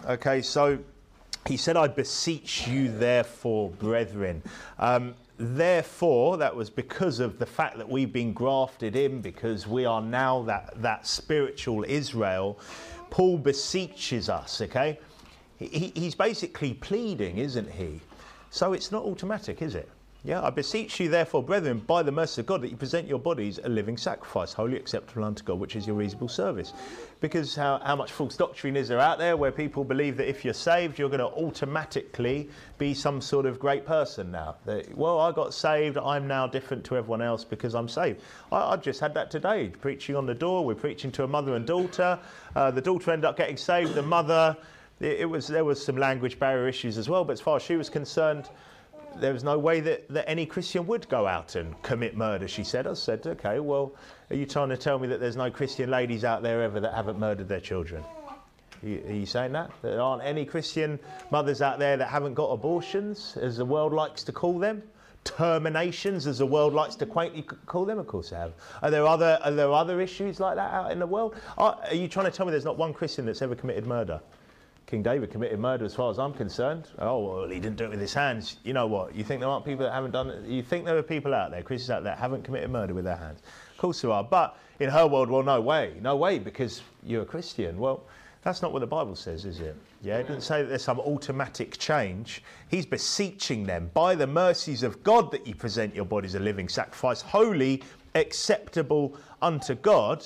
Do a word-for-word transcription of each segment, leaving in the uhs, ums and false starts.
Okay, so he said, I beseech you therefore, brethren. Um, therefore, that was because of the fact that we've been grafted in, because we are now that, that spiritual Israel. Paul beseeches us, okay? He, he's basically pleading, isn't he? So it's not automatic, is it? Yeah, I beseech you therefore, brethren, by the mercy of God, that you present your bodies a living sacrifice, wholly acceptable unto God, which is your reasonable service. Because how, how much false doctrine is there out there where people believe that if you're saved, you're going to automatically be some sort of great person now. That, well, I got saved, I'm now different to everyone else because I'm saved. I, I just had that today, preaching on the door. We're preaching to a mother and daughter. Uh, the daughter ended up getting saved. The mother, it, it was there was some language barrier issues as well, but as far as she was concerned, there was no way that, that any Christian would go out and commit murder, she said. I said, okay, well, are you trying to tell me that there's no Christian ladies out there ever that haven't murdered their children? Are you, are you saying that? There aren't any Christian mothers out there that haven't got abortions, as the world likes to call them? Terminations, as the world likes to quaintly call them? Of course they have. Are there other, are there other issues like that out in the world? Are, are you trying to tell me there's not one Christian that's ever committed murder? King David committed murder as far as I'm concerned. Oh, well, he didn't do it with his hands. You know what? You think there aren't people that haven't done it? You think there are people out there, Christians out there, that haven't committed murder with their hands? Of course there are. But in her world, well, no way. No way, because you're a Christian. Well, that's not what the Bible says, is it? Yeah, it doesn't say that there's some automatic change. He's beseeching them, by the mercies of God, that you present your bodies a living sacrifice, holy, acceptable unto God,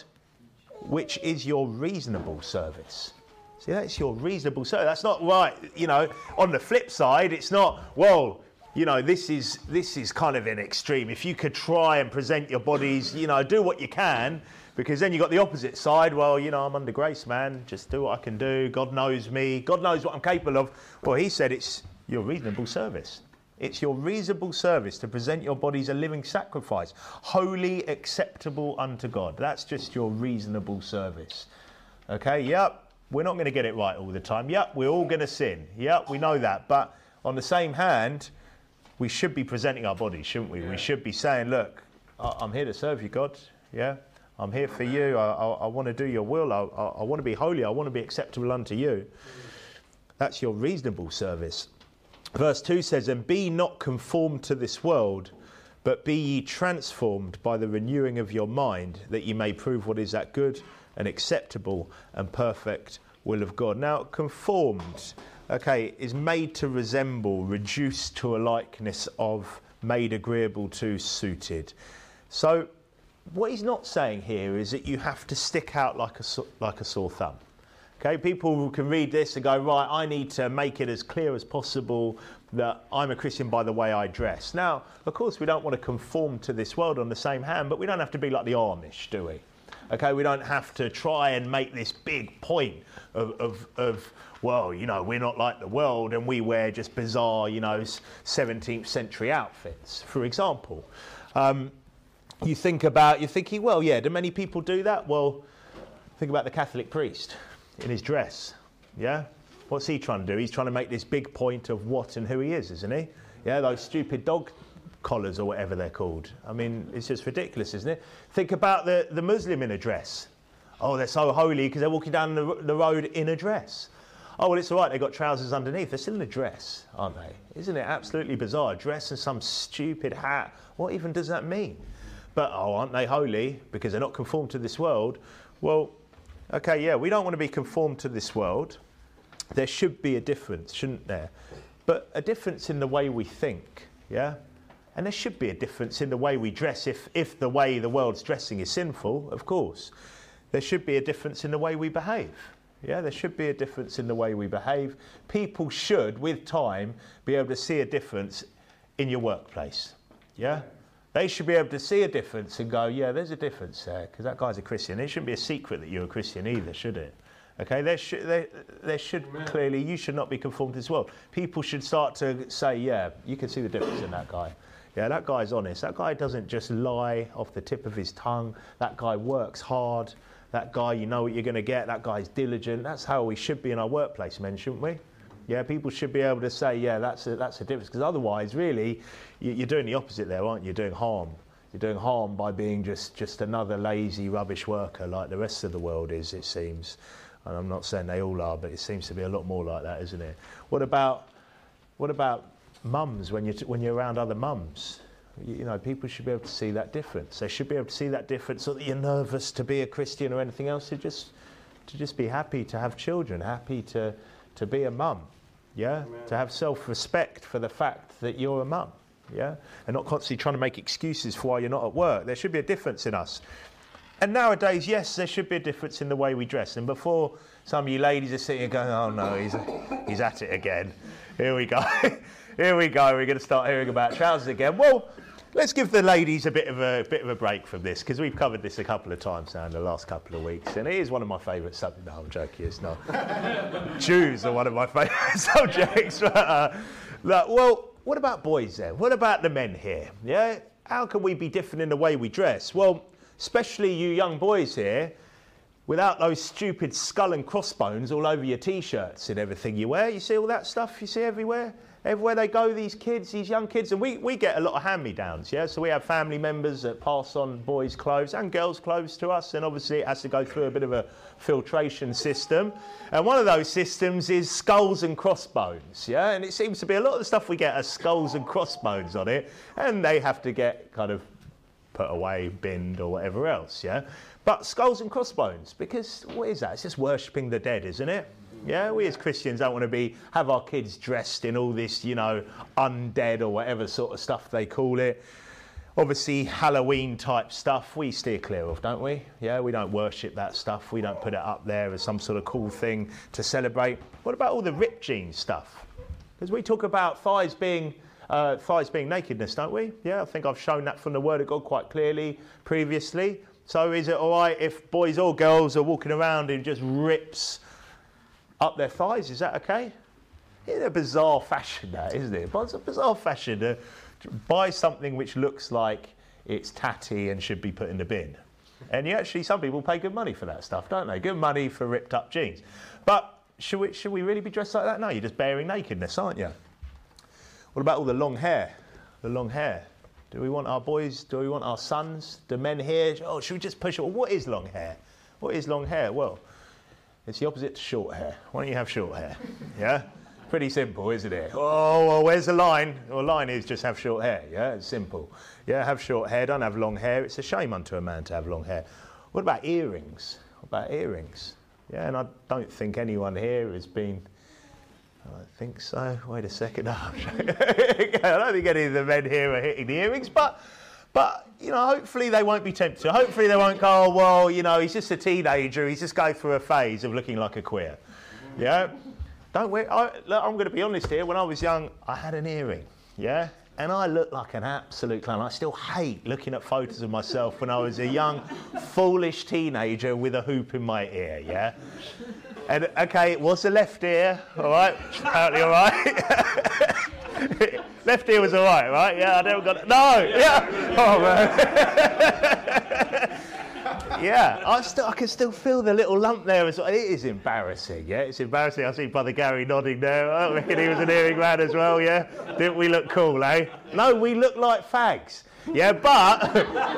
which is your reasonable service. See, that's your reasonable service. That's not right, you know. On the flip side, it's not, well, you know, this is this is kind of an extreme. If you could try and present your bodies, you know, do what you can, because then you've got the opposite side. Well, you know, I'm under grace, man. Just do what I can do. God knows me. God knows what I'm capable of. Well, he said it's your reasonable service. It's your reasonable service to present your bodies a living sacrifice, wholly acceptable unto God. That's just your reasonable service. Okay, yep. We're not going to get it right all the time. Yep, we're all going to sin. Yep, we know that. But on the same hand, we should be presenting our bodies, shouldn't we? Yeah. We should be saying, look, I'm here to serve you, God. Yeah, I'm here for you. I, I, I want to do your will. I, I, I want to be holy. I want to be acceptable unto you. That's your reasonable service. Verse two says, and be not conformed to this world, but be ye transformed by the renewing of your mind, that ye may prove what is that good and acceptable and perfect will of God. Now, conformed, okay, is made to resemble, reduced to a likeness of, made agreeable to, suited. So, what he's not saying here is that you have to stick out like a, like a sore thumb. Okay, people can read this and go, right, I need to make it as clear as possible that I'm a Christian by the way I dress. Now, of course, we don't want to conform to this world on the same hand, but we don't have to be like the Amish, do we? Okay, we don't have to try and make this big point of, of, of, well, you know, we're not like the world and we wear just bizarre, you know, seventeenth century outfits, for example. Um, you think about, you're thinking, well, yeah, do many people do that? Well, think about the Catholic priest in his dress, yeah? What's he trying to do? He's trying to make this big point of what and who he is, isn't he? Yeah, those stupid dog collars or whatever they're called. I mean, it's just ridiculous, isn't it? Think about the, the Muslim in a dress. Oh, they're so holy because they're walking down the, the road in a dress. Oh, well, it's all right, they've got trousers underneath. They're still in a dress, aren't they? Isn't it absolutely bizarre? A dress and some stupid hat. What even does that mean? But, oh, aren't they holy because they're not conformed to this world? Well, okay, yeah, we don't want to be conformed to this world. There should be a difference, shouldn't there? But a difference in the way we think, yeah? And there should be a difference in the way we dress if, if the way the world's dressing is sinful, of course. There should be a difference in the way we behave. Yeah, there should be a difference in the way we behave. People should, with time, be able to see a difference in your workplace. Yeah? They should be able to see a difference and go, yeah, there's a difference there, because that guy's a Christian. It shouldn't be a secret that you're a Christian either, should it? Okay, there should, there, there should clearly, you should not be conformed to this world. People should start to say, yeah, you can see the difference in that guy. Yeah, that guy's honest. That guy doesn't just lie off the tip of his tongue. That guy works hard. That guy, you know what you're going to get. That guy's diligent. That's how we should be in our workplace, men, shouldn't we? Yeah, people should be able to say, yeah, that's a, that's a difference. Because otherwise, really, you're doing the opposite there, aren't you? You're doing harm. You're doing harm by being just, just another lazy, rubbish worker like the rest of the world is, it seems. And I'm not saying they all are, but it seems to be a lot more like that, isn't it? What about, what about mums when you're, t- when you're around other mums? You, you know, people should be able to see that difference. They should be able to see that difference, so that you're nervous to be a Christian or anything else. To just, to just be happy to have children, happy to, to be a mum, yeah? Amen. To have self-respect for the fact that you're a mum, yeah? And not constantly trying to make excuses for why you're not at work. There should be a difference in us. And nowadays, yes, there should be a difference in the way we dress. And before some of you ladies are sitting here going, oh no, he's, he's at it again. Here we go. Here we go. We're going to start hearing about trousers again. Well, let's give the ladies a bit of a bit of a break from this, because we've covered this a couple of times now in the last couple of weeks. And it is one of my favourite subjects. No, I'm joking, it's not. Jews are one of my favourite subjects. But, uh, look, well, what about boys then? What about the men here? Yeah, how can we be different in the way we dress? Well, especially you young boys here, without those stupid skull and crossbones all over your T-shirts and everything you wear. You see all that stuff you see everywhere? Everywhere they go, these kids, these young kids, and we, we get a lot of hand-me-downs, yeah? So we have family members that pass on boys' clothes and girls' clothes to us, and obviously it has to go through a bit of a filtration system. And one of those systems is skulls and crossbones, yeah? And it seems to be a lot of the stuff we get has skulls and crossbones on it, and they have to get kind of put away, binned, or whatever else, yeah? But skulls and crossbones, because what is that? It's just worshipping the dead, isn't it? Yeah, we as Christians don't want to be, have our kids dressed in all this, you know, undead or whatever sort of stuff they call it. Obviously, Halloween type stuff, we steer clear of, don't we? Yeah, we don't worship that stuff. We don't put it up there as some sort of cool thing to celebrate. What about all the ripped jeans stuff? Because we talk about thighs being... Uh, thighs being nakedness, don't we? Yeah, I think I've shown that from the Word of God quite clearly previously. So is it all right if boys or girls are walking around in just rips up their thighs? Is that okay? In a bizarre fashion, that, isn't it? But it's a bizarre fashion to buy something which looks like it's tatty and should be put in the bin. And you actually, some people pay good money for that stuff, don't they? Good money for ripped up jeans. But should we, should we really be dressed like that? No, you're just bearing nakedness, aren't you? What about all the long hair? The long hair. Do we want our boys, do we want our sons, the men here? Oh, should we just push it? Well, what is long hair? What is long hair? Well, it's the opposite to short hair. Why don't you have short hair? Yeah? Pretty simple, isn't it? Oh, well, where's the line? Well, the line is just have short hair. Yeah, it's simple. Yeah, have short hair, don't have long hair. It's a shame unto a man to have long hair. What about earrings? What about earrings? Yeah, and I don't think anyone here has been... I think so. Wait a second. I don't think any of the men here are hitting the earrings, but, but you know, hopefully they won't be tempted. Hopefully they won't go, oh, well, you know, he's just a teenager. He's just going through a phase of looking like a queer. Yeah? Don't wear... I, look, I'm going to be honest here. When I was young, I had an earring. Yeah? And I looked like an absolute clown. I still hate looking at photos of myself when I was a young, foolish teenager with a hoop in my ear, yeah? And, OK, it was the left ear, all right? Apparently all right. Left ear was all right, right? Yeah, I never got it. No! Yeah! Oh, man. Yeah, I, still, I can still feel the little lump there as well. It is embarrassing, yeah? It's embarrassing. I see Brother Gary nodding there. I reckon he was an earring man as well, yeah? Didn't we look cool, eh? No, we look like fags. Yeah, but...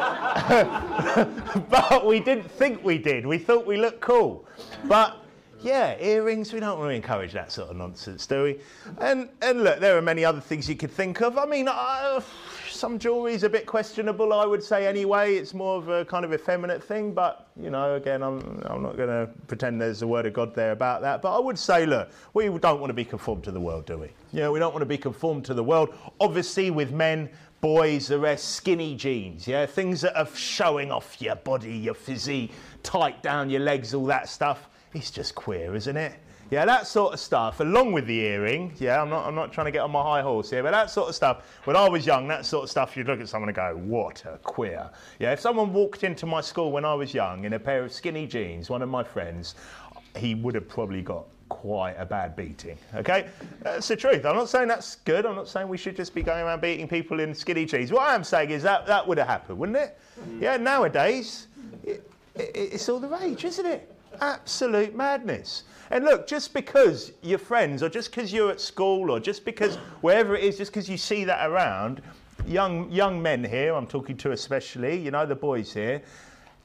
but we didn't think we did. We thought we looked cool. But... yeah, earrings, we don't want to encourage that sort of nonsense, do we? And and look, there are many other things you could think of. I mean, uh, some jewellery is a bit questionable, I would say, anyway. It's more of a kind of effeminate thing, but, you know, again, I'm, I'm not going to pretend there's a word of God there about that. But I would say, look, we don't want to be conformed to the world, do we? You know, we don't want to be conformed to the world. Obviously, with men, boys, the rest, skinny jeans, yeah? Things that are showing off your body, your physique, tight down your legs, all that stuff. It's just queer, isn't it? Yeah, that sort of stuff, along with the earring. Yeah, I'm not, I'm not trying to get on my high horse here, but that sort of stuff, when I was young, that sort of stuff, you'd look at someone and go, what a queer. Yeah, if someone walked into my school when I was young in a pair of skinny jeans, one of my friends, he would have probably got quite a bad beating, okay? That's the truth. I'm not saying that's good. I'm not saying we should just be going around beating people in skinny jeans. What I am saying is that that would have happened, wouldn't it? Yeah, nowadays, it, it, it's all the rage, isn't it? Absolute madness. And look, just because you're friends, or just because you're at school, or just because wherever it is, just because you see that around, young young men here, I'm talking to especially, you know, the boys here,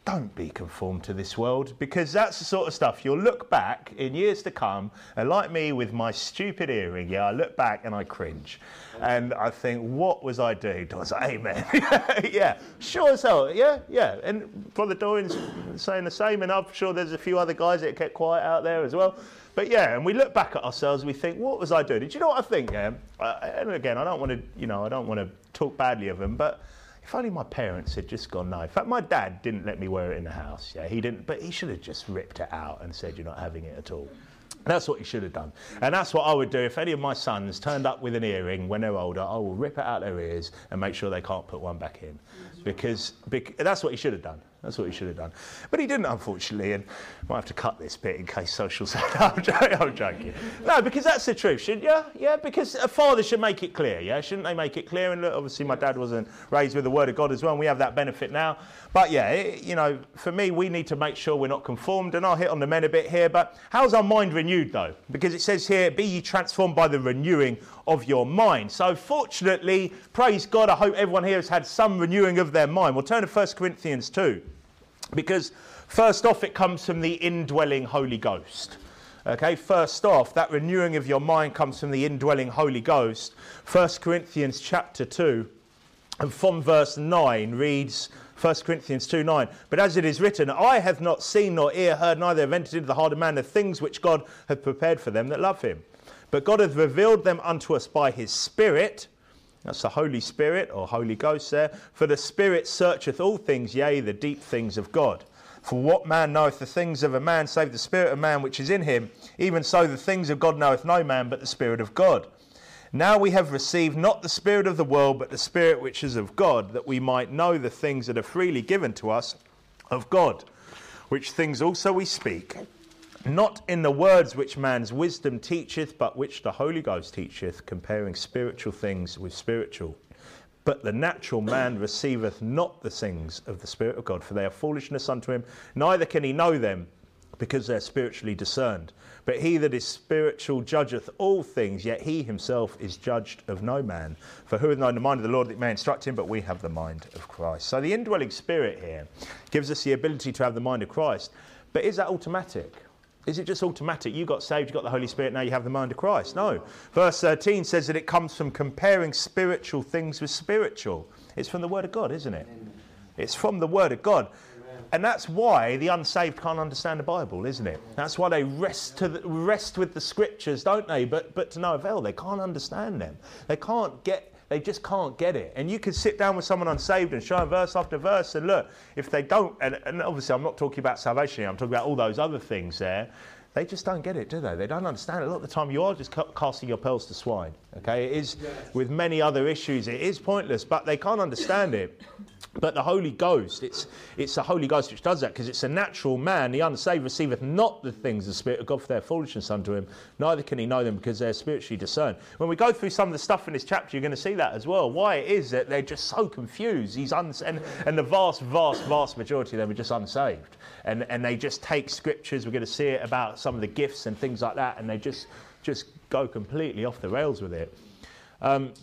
don't be conformed to this world, because that's the sort of stuff you'll look back in years to come, and like me with my stupid earring, yeah, I look back and I cringe. And I think, what was I doing? I was like, amen. Yeah, sure as hell, yeah, yeah. And Brother Dorian's saying the same, and I'm sure there's a few other guys that kept quiet out there as well. But yeah, and we look back at ourselves, we think, what was I doing? Do you know what I think? Yeah? Uh, and again, I don't want to, you know, I don't want to talk badly of them, but if only my parents had just gone, no. In fact, my dad didn't let me wear it in the house. Yeah, he didn't, but he should have just ripped it out and said, you're not having it at all. That's what he should have done. And that's what I would do. If any of my sons turned up with an earring when they're older, I will rip it out their ears and make sure they can't put one back in. Because, because that's what he should have done. That's what he should have done. But he didn't, unfortunately, and I might have to cut this bit in case social... I'm joking, I'm joking. No, because that's the truth, shouldn't you? Yeah, because a father should make it clear, yeah? Shouldn't they make it clear? And look, obviously my dad wasn't raised with the Word of God as well, and we have that benefit now. But yeah, it, you know, for me, we need to make sure we're not conformed, and I'll hit on the men a bit here, but how's our mind renewed, though? Because it says here, be ye transformed by the renewing of your mind. So fortunately, praise God, I hope everyone here has had some renewing of their mind. We'll turn to First Corinthians two. Because first off, it comes from the indwelling Holy Ghost. Okay, first off, that renewing of your mind comes from the indwelling Holy Ghost. First Corinthians chapter two, and from verse nine reads, First Corinthians two nine, but as it is written, eye hath not seen nor ear heard, neither have entered into the heart of man the things which God hath prepared for them that love him. But God hath revealed them unto us by his Spirit. That's the Holy Spirit, or Holy Ghost there. For the Spirit searcheth all things, yea, the deep things of God. For what man knoweth the things of a man, save the spirit of man which is in him? Even so the things of God knoweth no man, but the Spirit of God. Now we have received not the spirit of the world, but the Spirit which is of God, that we might know the things that are freely given to us of God, which things also we speak, not in the words which man's wisdom teacheth, but which the Holy Ghost teacheth, comparing spiritual things with spiritual. But the natural man receiveth not the things of the Spirit of God, for they are foolishness unto him, neither can he know them, because they are spiritually discerned. But he that is spiritual judgeth all things, yet he himself is judged of no man. For who hath known the mind of the Lord that may instruct him? But we have the mind of Christ. So the indwelling Spirit here gives us the ability to have the mind of Christ. But is that automatic? Is it just automatic? You got saved, you got the Holy Spirit, now you have the mind of Christ. No. Verse thirteen says that it comes from comparing spiritual things with spiritual. It's from the Word of God, isn't it? Amen. It's from the Word of God. Amen. And that's why the unsaved can't understand the Bible, isn't it? That's why they rest to the, rest with the Scriptures, don't they? But but to no avail, they can't understand them. They can't get... They just can't get it. And you can sit down with someone unsaved and show them verse after verse, and look, if they don't, and, and obviously I'm not talking about salvation here, I'm talking about all those other things there, they just don't get it, do they? They don't understand it. A lot of the time you are just ca- casting your pearls to swine, okay? It is, yes. With many other issues, it is pointless, but they can't understand it. But the Holy Ghost, it's it's the Holy Ghost which does that, because it's a natural man. The unsaved receiveth not the things of the Spirit of God, for their foolishness unto him, neither can he know them, because they're spiritually discerned. When we go through some of the stuff in this chapter, you're going to see that as well. Why it is that they're just so confused. These uns- and, and the vast, vast, vast majority of them are just unsaved. And and they just take scriptures, we're going to see it about some of the gifts and things like that, and they just, just go completely off the rails with it. Um,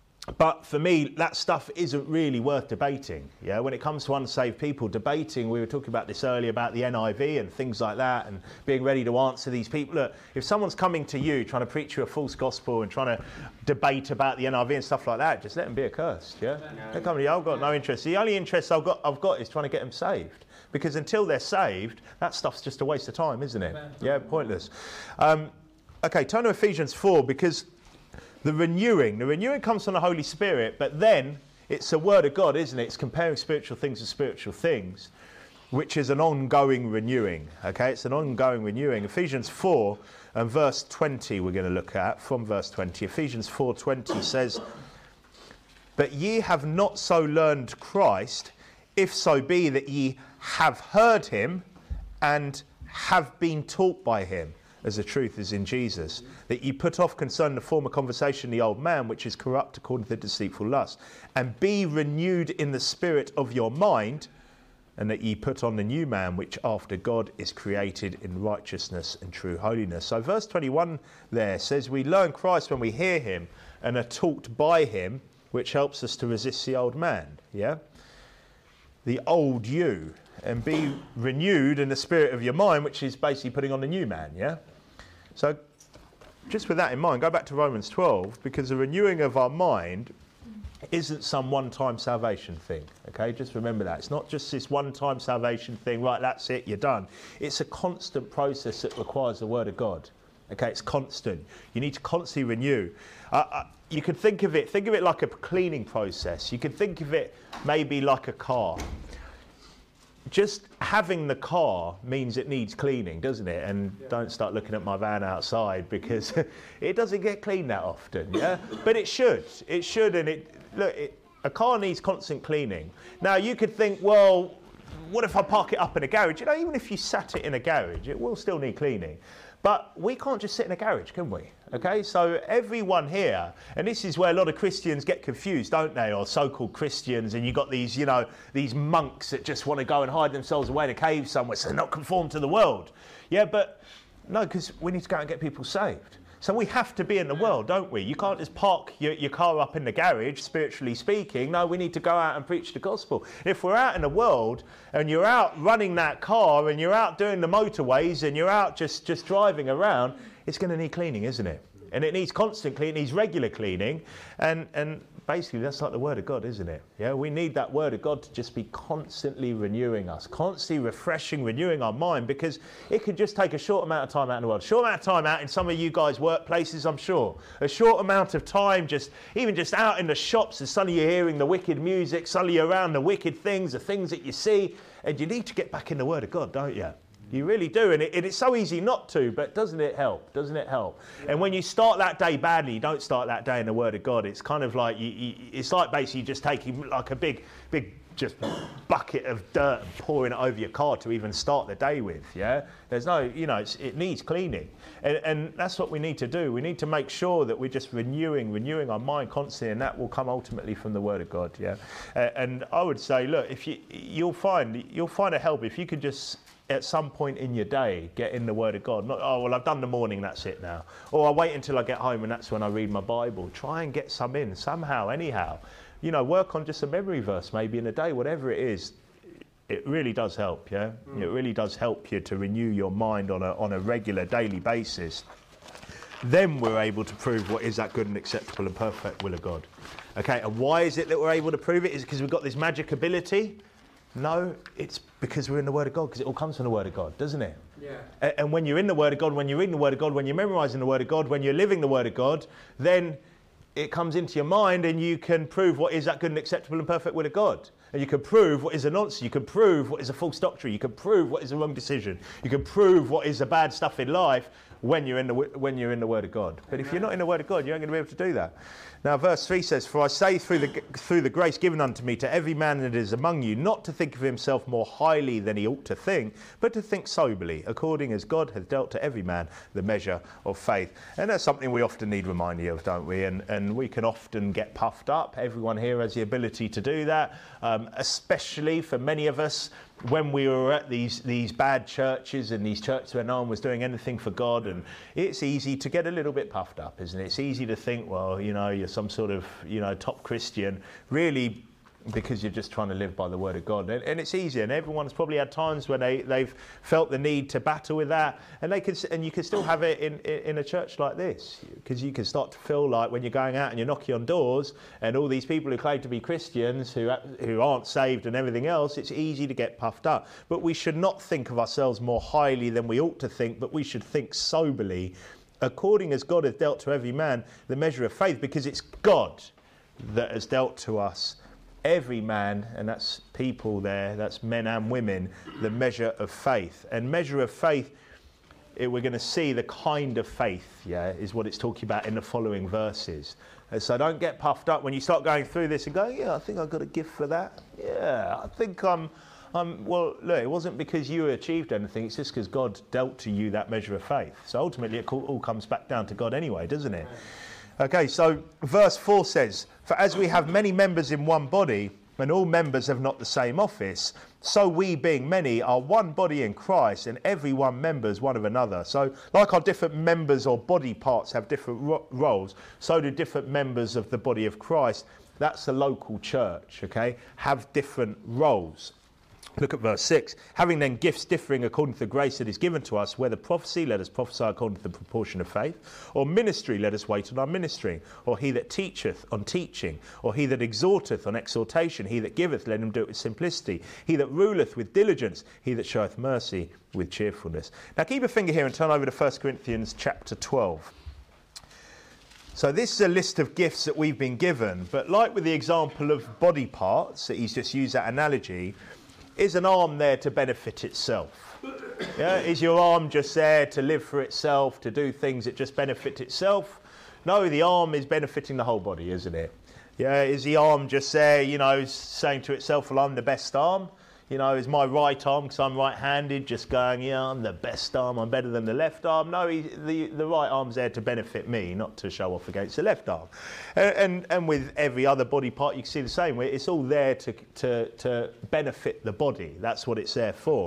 But for me, that stuff isn't really worth debating. Yeah, when it comes to unsaved people, debating, we were talking about this earlier about the N I V and things like that, and being ready to answer these people. Look, if someone's coming to you trying to preach you a false gospel and trying to debate about the N I V and stuff like that, just let them be accursed. Yeah, they're coming to you. I've got no interest. The only interest I've got, I've got is trying to get them saved. Because until they're saved, that stuff's just a waste of time, isn't it? Yeah, pointless. Um, okay, turn to Ephesians four, because the renewing, the renewing comes from the Holy Spirit, but then it's the Word of God, isn't it? It's comparing spiritual things to spiritual things, which is an ongoing renewing, okay? It's an ongoing renewing. Ephesians four and verse twenty we're going to look at, from verse twenty. Ephesians four twenty says, but ye have not so learned Christ, if so be that ye have heard him and have been taught by him, as the truth is in Jesus, that ye put off concerning the former conversation the old man, which is corrupt according to the deceitful lust, and be renewed in the spirit of your mind, and that ye put on the new man, which after God is created in righteousness and true holiness. So verse twenty-one there says we learn Christ when we hear him and are taught by him, which helps us to resist the old man, yeah? The old you, and be renewed in the spirit of your mind, which is basically putting on the new man, yeah? So just with that in mind, go back to Romans twelve, because the renewing of our mind isn't some one-time salvation thing, okay? Just remember that. It's not just this one-time salvation thing, right, that's it, you're done. It's a constant process that requires the Word of God, okay? It's constant. You need to constantly renew. Uh, uh, you could think of it, think of it like a cleaning process. You could think of it maybe like a car. Just having the car means it needs cleaning, doesn't it? And yeah. Don't start looking at my van outside, because it doesn't get cleaned that often, yeah? But it should. It should, and it, look, it, a car needs constant cleaning. Now, you could think, well, what if I park it up in a garage? You know, even if you sat it in a garage, it will still need cleaning. But we can't just sit in a garage, can we? Okay, so everyone here, and this is where a lot of Christians get confused, don't they? Or so-called Christians, and you've got these, you know, these monks that just want to go and hide themselves away in a cave somewhere so they're not conform to the world. Yeah, but no, because we need to go and get people saved. So we have to be in the world, don't we? You can't just park your, your car up in the garage, spiritually speaking. No, we need to go out and preach the gospel. If we're out in the world and you're out running that car and you're out doing the motorways and you're out just, just driving around, it's going to need cleaning, isn't it? And it needs constant cleaning, it needs regular cleaning. And, and basically that's like the Word of God, isn't it? Yeah, we need that Word of God to just be constantly renewing us, constantly refreshing, renewing our mind, because it could just take a short amount of time out in the world. A short amount of time out in some of you guys' workplaces, I'm sure. A short amount of time just, even just out in the shops, and suddenly you're hearing the wicked music, suddenly you're around the wicked things, the things that you see, and you need to get back in the Word of God, don't you? You really do, and, it, and it's so easy not to, but doesn't it help? Doesn't it help? Yeah. And when you start that day badly, you don't start that day in the Word of God. It's kind of like, you, you, it's like basically just taking like a big, big just bucket of dirt and pouring it over your car to even start the day with, yeah? There's no, you know, it's, it needs cleaning. And, and that's what we need to do. We need to make sure that we're just renewing, renewing our mind constantly, and that will come ultimately from the Word of God, yeah? Uh, and I would say, look, if you, you'll find, you'll find a help if you could just, at some point in your day, get in the Word of God. Not, oh, well, I've done the morning, that's it now. Or I'll wait until I get home and that's when I read my Bible. Try and get some in, somehow, anyhow. You know, work on just a memory verse maybe in a day, whatever it is. It really does help, yeah? Mm. It really does help you to renew your mind on a, on a regular, daily basis. Then we're able to prove what is that good and acceptable and perfect will of God. Okay, and why is it that we're able to prove it? Is it because we've got this magic ability? No, it's because we're in the Word of God, because it all comes from the Word of God, doesn't it? Yeah. And when you're in the Word of God, when you're reading the Word of God, when you're memorising the Word of God, when you're living the Word of God, then it comes into your mind and you can prove what is that good and acceptable and perfect will of God. And you can prove what is a nonsense. You can prove what is a false doctrine. You can prove what is a wrong decision. You can prove what is the bad stuff in life when you're in the when you're in the Word of God. But if you're not in the Word of God, you ain't going to be able to do that. Now, verse three says, "For I say through the through the grace given unto me to every man that is among you, not to think of himself more highly than he ought to think, but to think soberly, according as God hath dealt to every man the measure of faith." And that's something we often need reminding of, don't we? And and we can often get puffed up. Everyone here has the ability to do that, um, especially for many of us when we were at these these bad churches and these churches where no one was doing anything for God. And it's easy to get a little bit puffed up, isn't it? It's easy to think, well, you know, you're some sort of, you know, top Christian, really, because you're just trying to live by the Word of God. And, and it's easy, and everyone's probably had times when they, they've felt the need to battle with that, and they can, and you can still have it in, in a church like this, because you can start to feel like when you're going out and you're knocking on doors, and all these people who claim to be Christians who, who aren't saved and everything else, it's easy to get puffed up. But we should not think of ourselves more highly than we ought to think, but we should think soberly, according as God hath dealt to every man the measure of faith, because it's God that has dealt to us, every man, and that's people there, that's men and women, the measure of faith. And measure of faith, it, we're going to see the kind of faith, yeah, is what it's talking about in the following verses. And so don't get puffed up when you start going through this and go, yeah, I think I've got a gift for that. Yeah, I think I'm, I'm well, look, it wasn't because you achieved anything, it's just because God dealt to you that measure of faith. So ultimately it all comes back down to God anyway, doesn't it? Okay, so verse four says, "For as we have many members in one body, and all members have not the same office, so we, being many, are one body in Christ, and every one members one of another." So like our different members or body parts have different ro- roles, so do different members of the body of Christ, that's the local church, okay, have different roles. Look at verse six. Having then gifts differing according to the grace that is given to us, whether prophecy, let us prophesy according to the proportion of faith, or ministry, let us wait on our ministering, or he that teacheth on teaching, or he that exhorteth on exhortation, he that giveth, let him do it with simplicity, he that ruleth with diligence, he that showeth mercy with cheerfulness. Now keep a finger here and turn over to First Corinthians chapter twelve. So this is a list of gifts that we've been given, but like with the example of body parts, that he's just used that analogy, is an arm there to benefit itself? Yeah? Is your arm just there to live for itself, to do things that just benefit itself? No, the arm is benefiting the whole body, isn't it? Yeah, is the arm just there, you know, saying to itself, well, I'm the best arm? You know, is my right arm, because I'm right-handed, just going, yeah, I'm the best arm, I'm better than the left arm? No, he, the, the right arm's there to benefit me, not to show off against the left arm. And, and, and with every other body part, you can see the same. It's all there to, to, to benefit the body. That's what it's there for.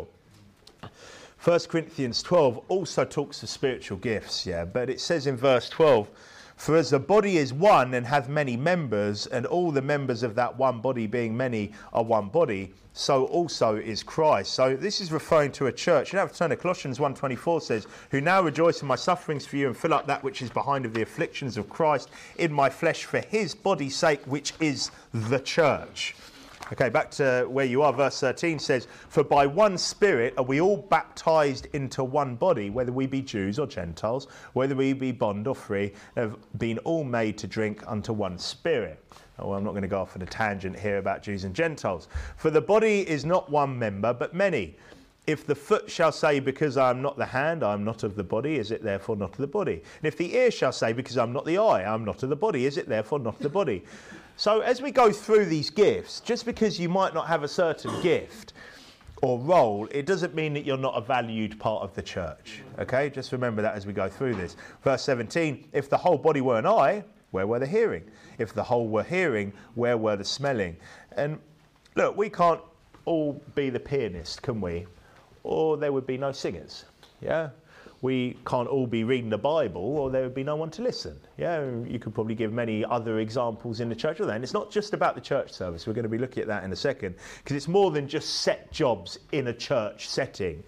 First Corinthians twelve also talks of spiritual gifts, yeah, but it says in verse twelve, for as the body is one and hath many members, and all the members of that one body being many are one body, so also is Christ. So this is referring to a church. You have to turn to Colossians one twenty-four says, who now rejoice in my sufferings for you and fill up that which is behind of the afflictions of Christ in my flesh for his body's sake, which is the church. Okay, back to where you are. Verse thirteen says, for by one Spirit are we all baptized into one body, whether we be Jews or Gentiles, whether we be bond or free, have been all made to drink unto one Spirit. Oh, I'm not going to go off on a tangent here about Jews and Gentiles. For the body is not one member, but many. If the foot shall say, because I am not the hand, I am not of the body, is it therefore not of the body? And if the ear shall say, because I am not the eye, I am not of the body, is it therefore not of the body? So as we go through these gifts, just because you might not have a certain gift or role, it doesn't mean that you're not a valued part of the church. Okay, just remember that as we go through this. Verse seventeen, if the whole body were an eye, where were the hearing? If the whole were hearing, where were the smelling? And look, we can't all be the pianist, can we? Or there would be no singers, yeah? We can't all be reading the Bible, or there would be no one to listen. Yeah, you could probably give many other examples in the church of that. And it's not just about the church service. We're going to be looking at that in a second, because it's more than just set jobs in a church setting.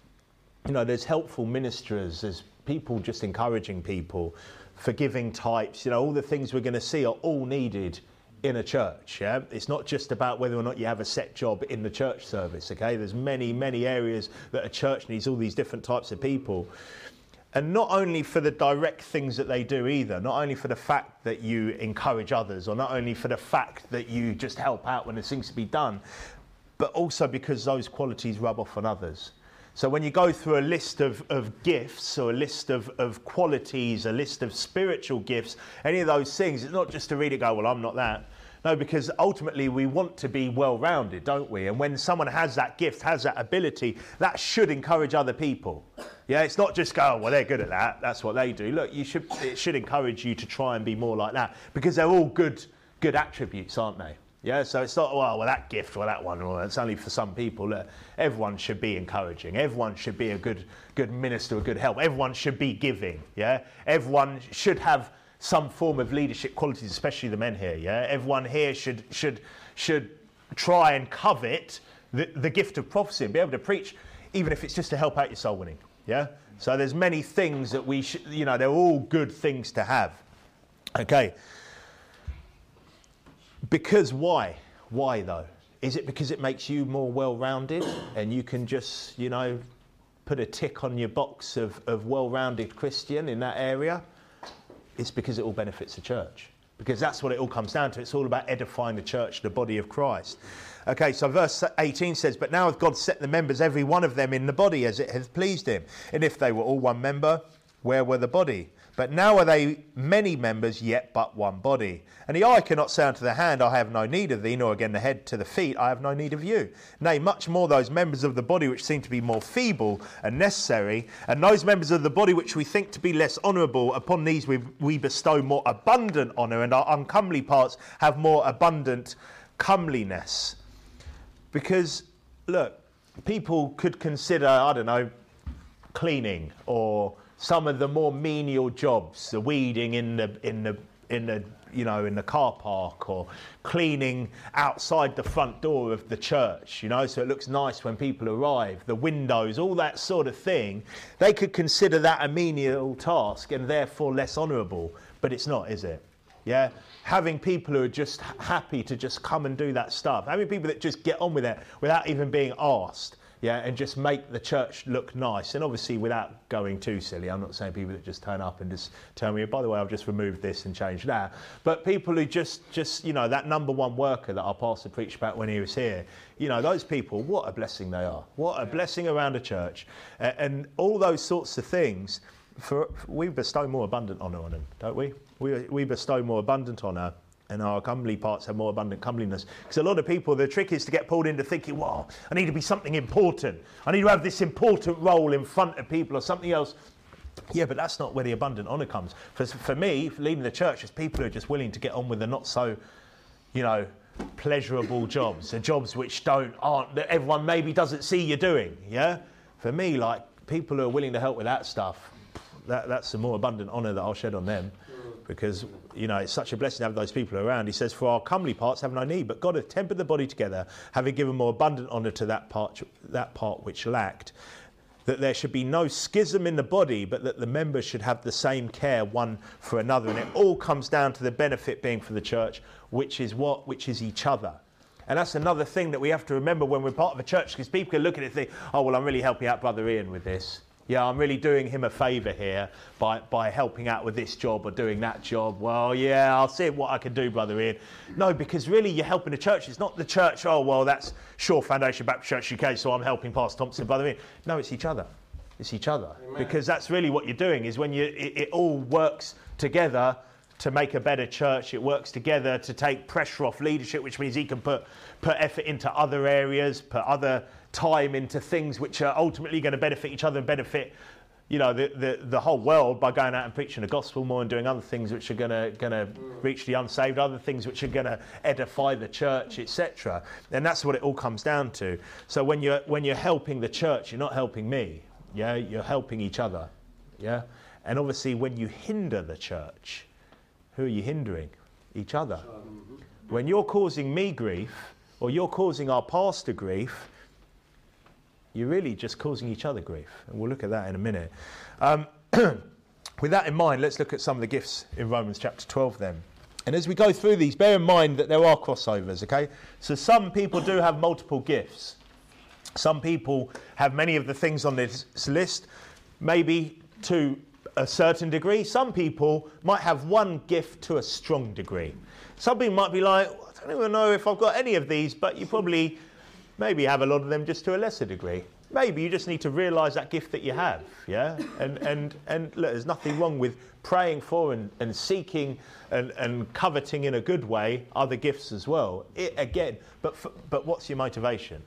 You know, there's helpful ministers, there's people just encouraging people, forgiving types. You know, all the things we're going to see are all needed in a church. Yeah, it's not just about whether or not you have a set job in the church service. Okay, there's many many areas that a church needs all these different types of people, and not only for the direct things that they do either, not only for the fact that you encourage others, or not only for the fact that you just help out when there's things to be done, but also because those qualities rub off on others. So when you go through a list of, of gifts, or a list of, of qualities, a list of spiritual gifts, any of those things, it's not just to read it and go, well, I'm not that. No, because ultimately we want to be well-rounded, don't we? And when someone has that gift, has that ability, that should encourage other people. Yeah, it's not just go, oh, well, they're good at that, that's what they do. Look, you should, it should encourage you to try and be more like that, because they're all good, good attributes, aren't they? Yeah, so it's not, well, well, that gift or that one, well, it's only for some people. Look, everyone should be encouraging. Everyone should be a good good minister, a good help. Everyone should be giving, yeah? Everyone should have some form of leadership qualities, especially the men here, yeah? Everyone here should should should try and covet the, the gift of prophecy and be able to preach, even if it's just to help out your soul winning, yeah? So there's many things that we should, you know, they're all good things to have. Okay. Because why? Why though? Is it because it makes you more well-rounded and you can just, you know, put a tick on your box of, of well-rounded Christian in that area? It's because it all benefits the church. Because that's what it all comes down to. It's all about edifying the church, the body of Christ. Okay, so verse eighteen says, but now hath God set the members, every one of them, in the body as it hath pleased him. And if they were all one member, where were the body? But now are they many members, yet but one body. And the eye cannot say unto the hand, I have no need of thee, nor again the head to the feet, I have no need of you. Nay, much more those members of the body which seem to be more feeble and necessary, and those members of the body which we think to be less honourable, upon these we, we bestow more abundant honour, and our uncomely parts have more abundant comeliness. Because, look, people could consider, I don't know, cleaning, or some of the more menial jobs, the weeding in the in the in the, you know, in the car park, or cleaning outside the front door of the church, you know, so it looks nice when people arrive, the windows, all that sort of thing, they could consider that a menial task and therefore less honourable. But it's not, is it? Yeah? Having people who are just happy to just come and do that stuff, having people that just get on with it without even being asked, yeah, and just make the church look nice, and obviously without going too silly. I'm not saying people that just turn up and just tell me, by the way, I've just removed this and changed that, but people who just, just you know, that number one worker that our pastor preached about when he was here, you know, those people, what a blessing they are. What a blessing around a church. Uh, and all those sorts of things, for, for we bestow more abundant honour on them, don't we? We, we bestow more abundant honour, and our comely parts have more abundant comeliness. Because a lot of people, the trick is to get pulled into thinking, wow, I need to be something important. I need to have this important role in front of people or something else. Yeah, but that's not where the abundant honour comes. For, for me, for leading the church, is people who are just willing to get on with the not so, you know, pleasurable jobs, the jobs which don't, aren't, that everyone maybe doesn't see you doing, yeah? For me, like, people who are willing to help with that stuff, that, that's the more abundant honour that I'll shed on them. Because, you know, it's such a blessing to have those people around. He says, for our comely parts have no need, but God hath tempered the body together, having given more abundant honour to that part, that part which lacked, that there should be no schism in the body, but that the members should have the same care one for another. And it all comes down to the benefit being for the church, which is what? Which is each other. And that's another thing that we have to remember when we're part of a church, because people can look at it and think, oh, well, I'm really helping out Brother Ian with this. Yeah, I'm really doing him a favour here by, by helping out with this job or doing that job. Well, yeah, I'll see what I can do, Brother Ian. No, because really you're helping the church. It's not the church, oh, well, that's Shore Foundation Baptist Church U K, so I'm helping Pastor Thompson, Brother Ian. No, it's each other. It's each other. Amen. Because that's really what you're doing, is when you it, it all works together to make a better church. It works together to take pressure off leadership, which means he can put, put effort into other areas, put other time into things which are ultimately going to benefit each other and benefit, you know, the, the, the whole world by going out and preaching the gospel more and doing other things which are going to going to reach the unsaved, other things which are going to edify the church, et cetera. And that's what it all comes down to. So when you're when you're helping the church, you're not helping me. Yeah, you're helping each other. Yeah, and obviously when you hinder the church, who are you hindering? Each other. When you're causing me grief, or you're causing our pastor grief, you're really just causing each other grief. And we'll look at that in a minute. Um, with that in mind, let's look at some of the gifts in Romans chapter twelve then. And as we go through these, bear in mind that there are crossovers, okay? So some people do have multiple gifts. Some people have many of the things on this list, maybe to a certain degree. Some people might have one gift to a strong degree. Some people might be like, I don't even know if I've got any of these, but you probably maybe have a lot of them just to a lesser degree. Maybe you just need to realise that gift that you have, yeah? And and and look, there's nothing wrong with praying for and, and seeking and, and coveting in a good way other gifts as well. It, again, but for, but what's your motivation?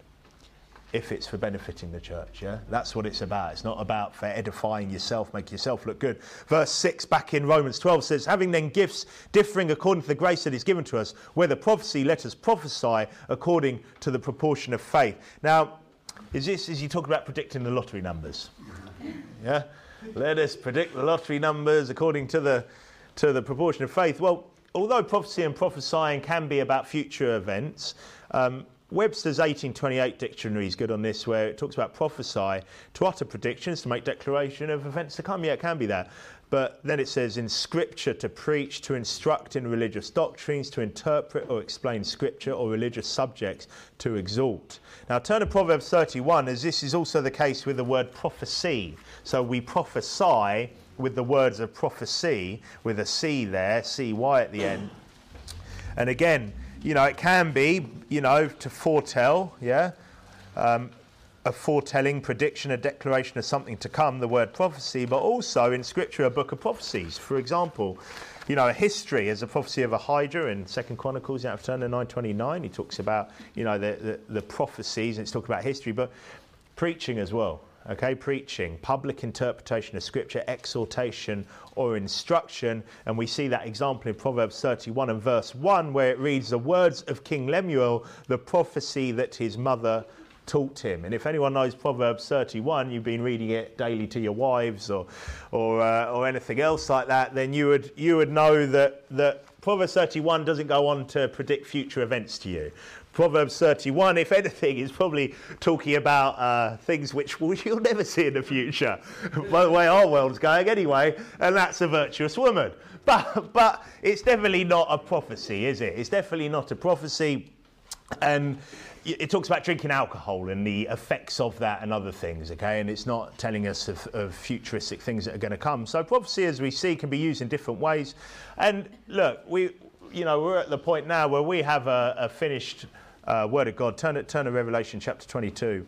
If it's for benefiting the church, yeah? That's what it's about. It's not about for edifying yourself, make yourself look good. Verse six back in Romans twelve says, having then gifts differing according to the grace that is given to us, whether prophecy, let us prophesy according to the proportion of faith. Now, is this, is you talk about predicting the lottery numbers? Yeah? Let us predict the lottery numbers according to the, to the proportion of faith. Well, although prophecy and prophesying can be about future events, um, Webster's eighteen twenty-eight dictionary is good on this, where it talks about prophesy, to utter predictions, to make declaration of events to come. Yeah, it can be that. But then it says in Scripture to preach, to instruct in religious doctrines, to interpret or explain Scripture or religious subjects, to exhort. Now turn to Proverbs thirty-one, as this is also the case with the word prophecy. So we prophesy with the words of prophecy, with a C there, C Y at the end. And again, you know, it can be, you know, to foretell, yeah, um, a foretelling, prediction, a declaration of something to come, the word prophecy, but also in Scripture a book of prophecies. For example, you know, a history as a prophecy of Ahijah in Second Chronicles, you have to turn to nine twenty-nine. He talks about, you know, the, the, the prophecies, and it's talking about history, but preaching as well. Okay, preaching, public interpretation of Scripture, exhortation or instruction. And we see that example in Proverbs thirty-one and verse one, where it reads, the words of King Lemuel, the prophecy that his mother taught him. And if anyone knows Proverbs thirty-one, you've been reading it daily to your wives or or uh, or anything else like that, then you would you would know that that Proverbs thirty-one doesn't go on to predict future events to you. Proverbs thirty-one, if anything, is probably talking about uh, things which you'll never see in the future, by the way our world's going anyway, and that's a virtuous woman. But but it's definitely not a prophecy, is it? It's definitely not a prophecy. And it talks about drinking alcohol and the effects of that and other things, okay? And it's not telling us of, of futuristic things that are going to come. So prophecy, as we see, can be used in different ways. And look, we, you know, we're at the point now where we have a, a finished uh, Word of God. Turn, turn to Revelation chapter twenty-two.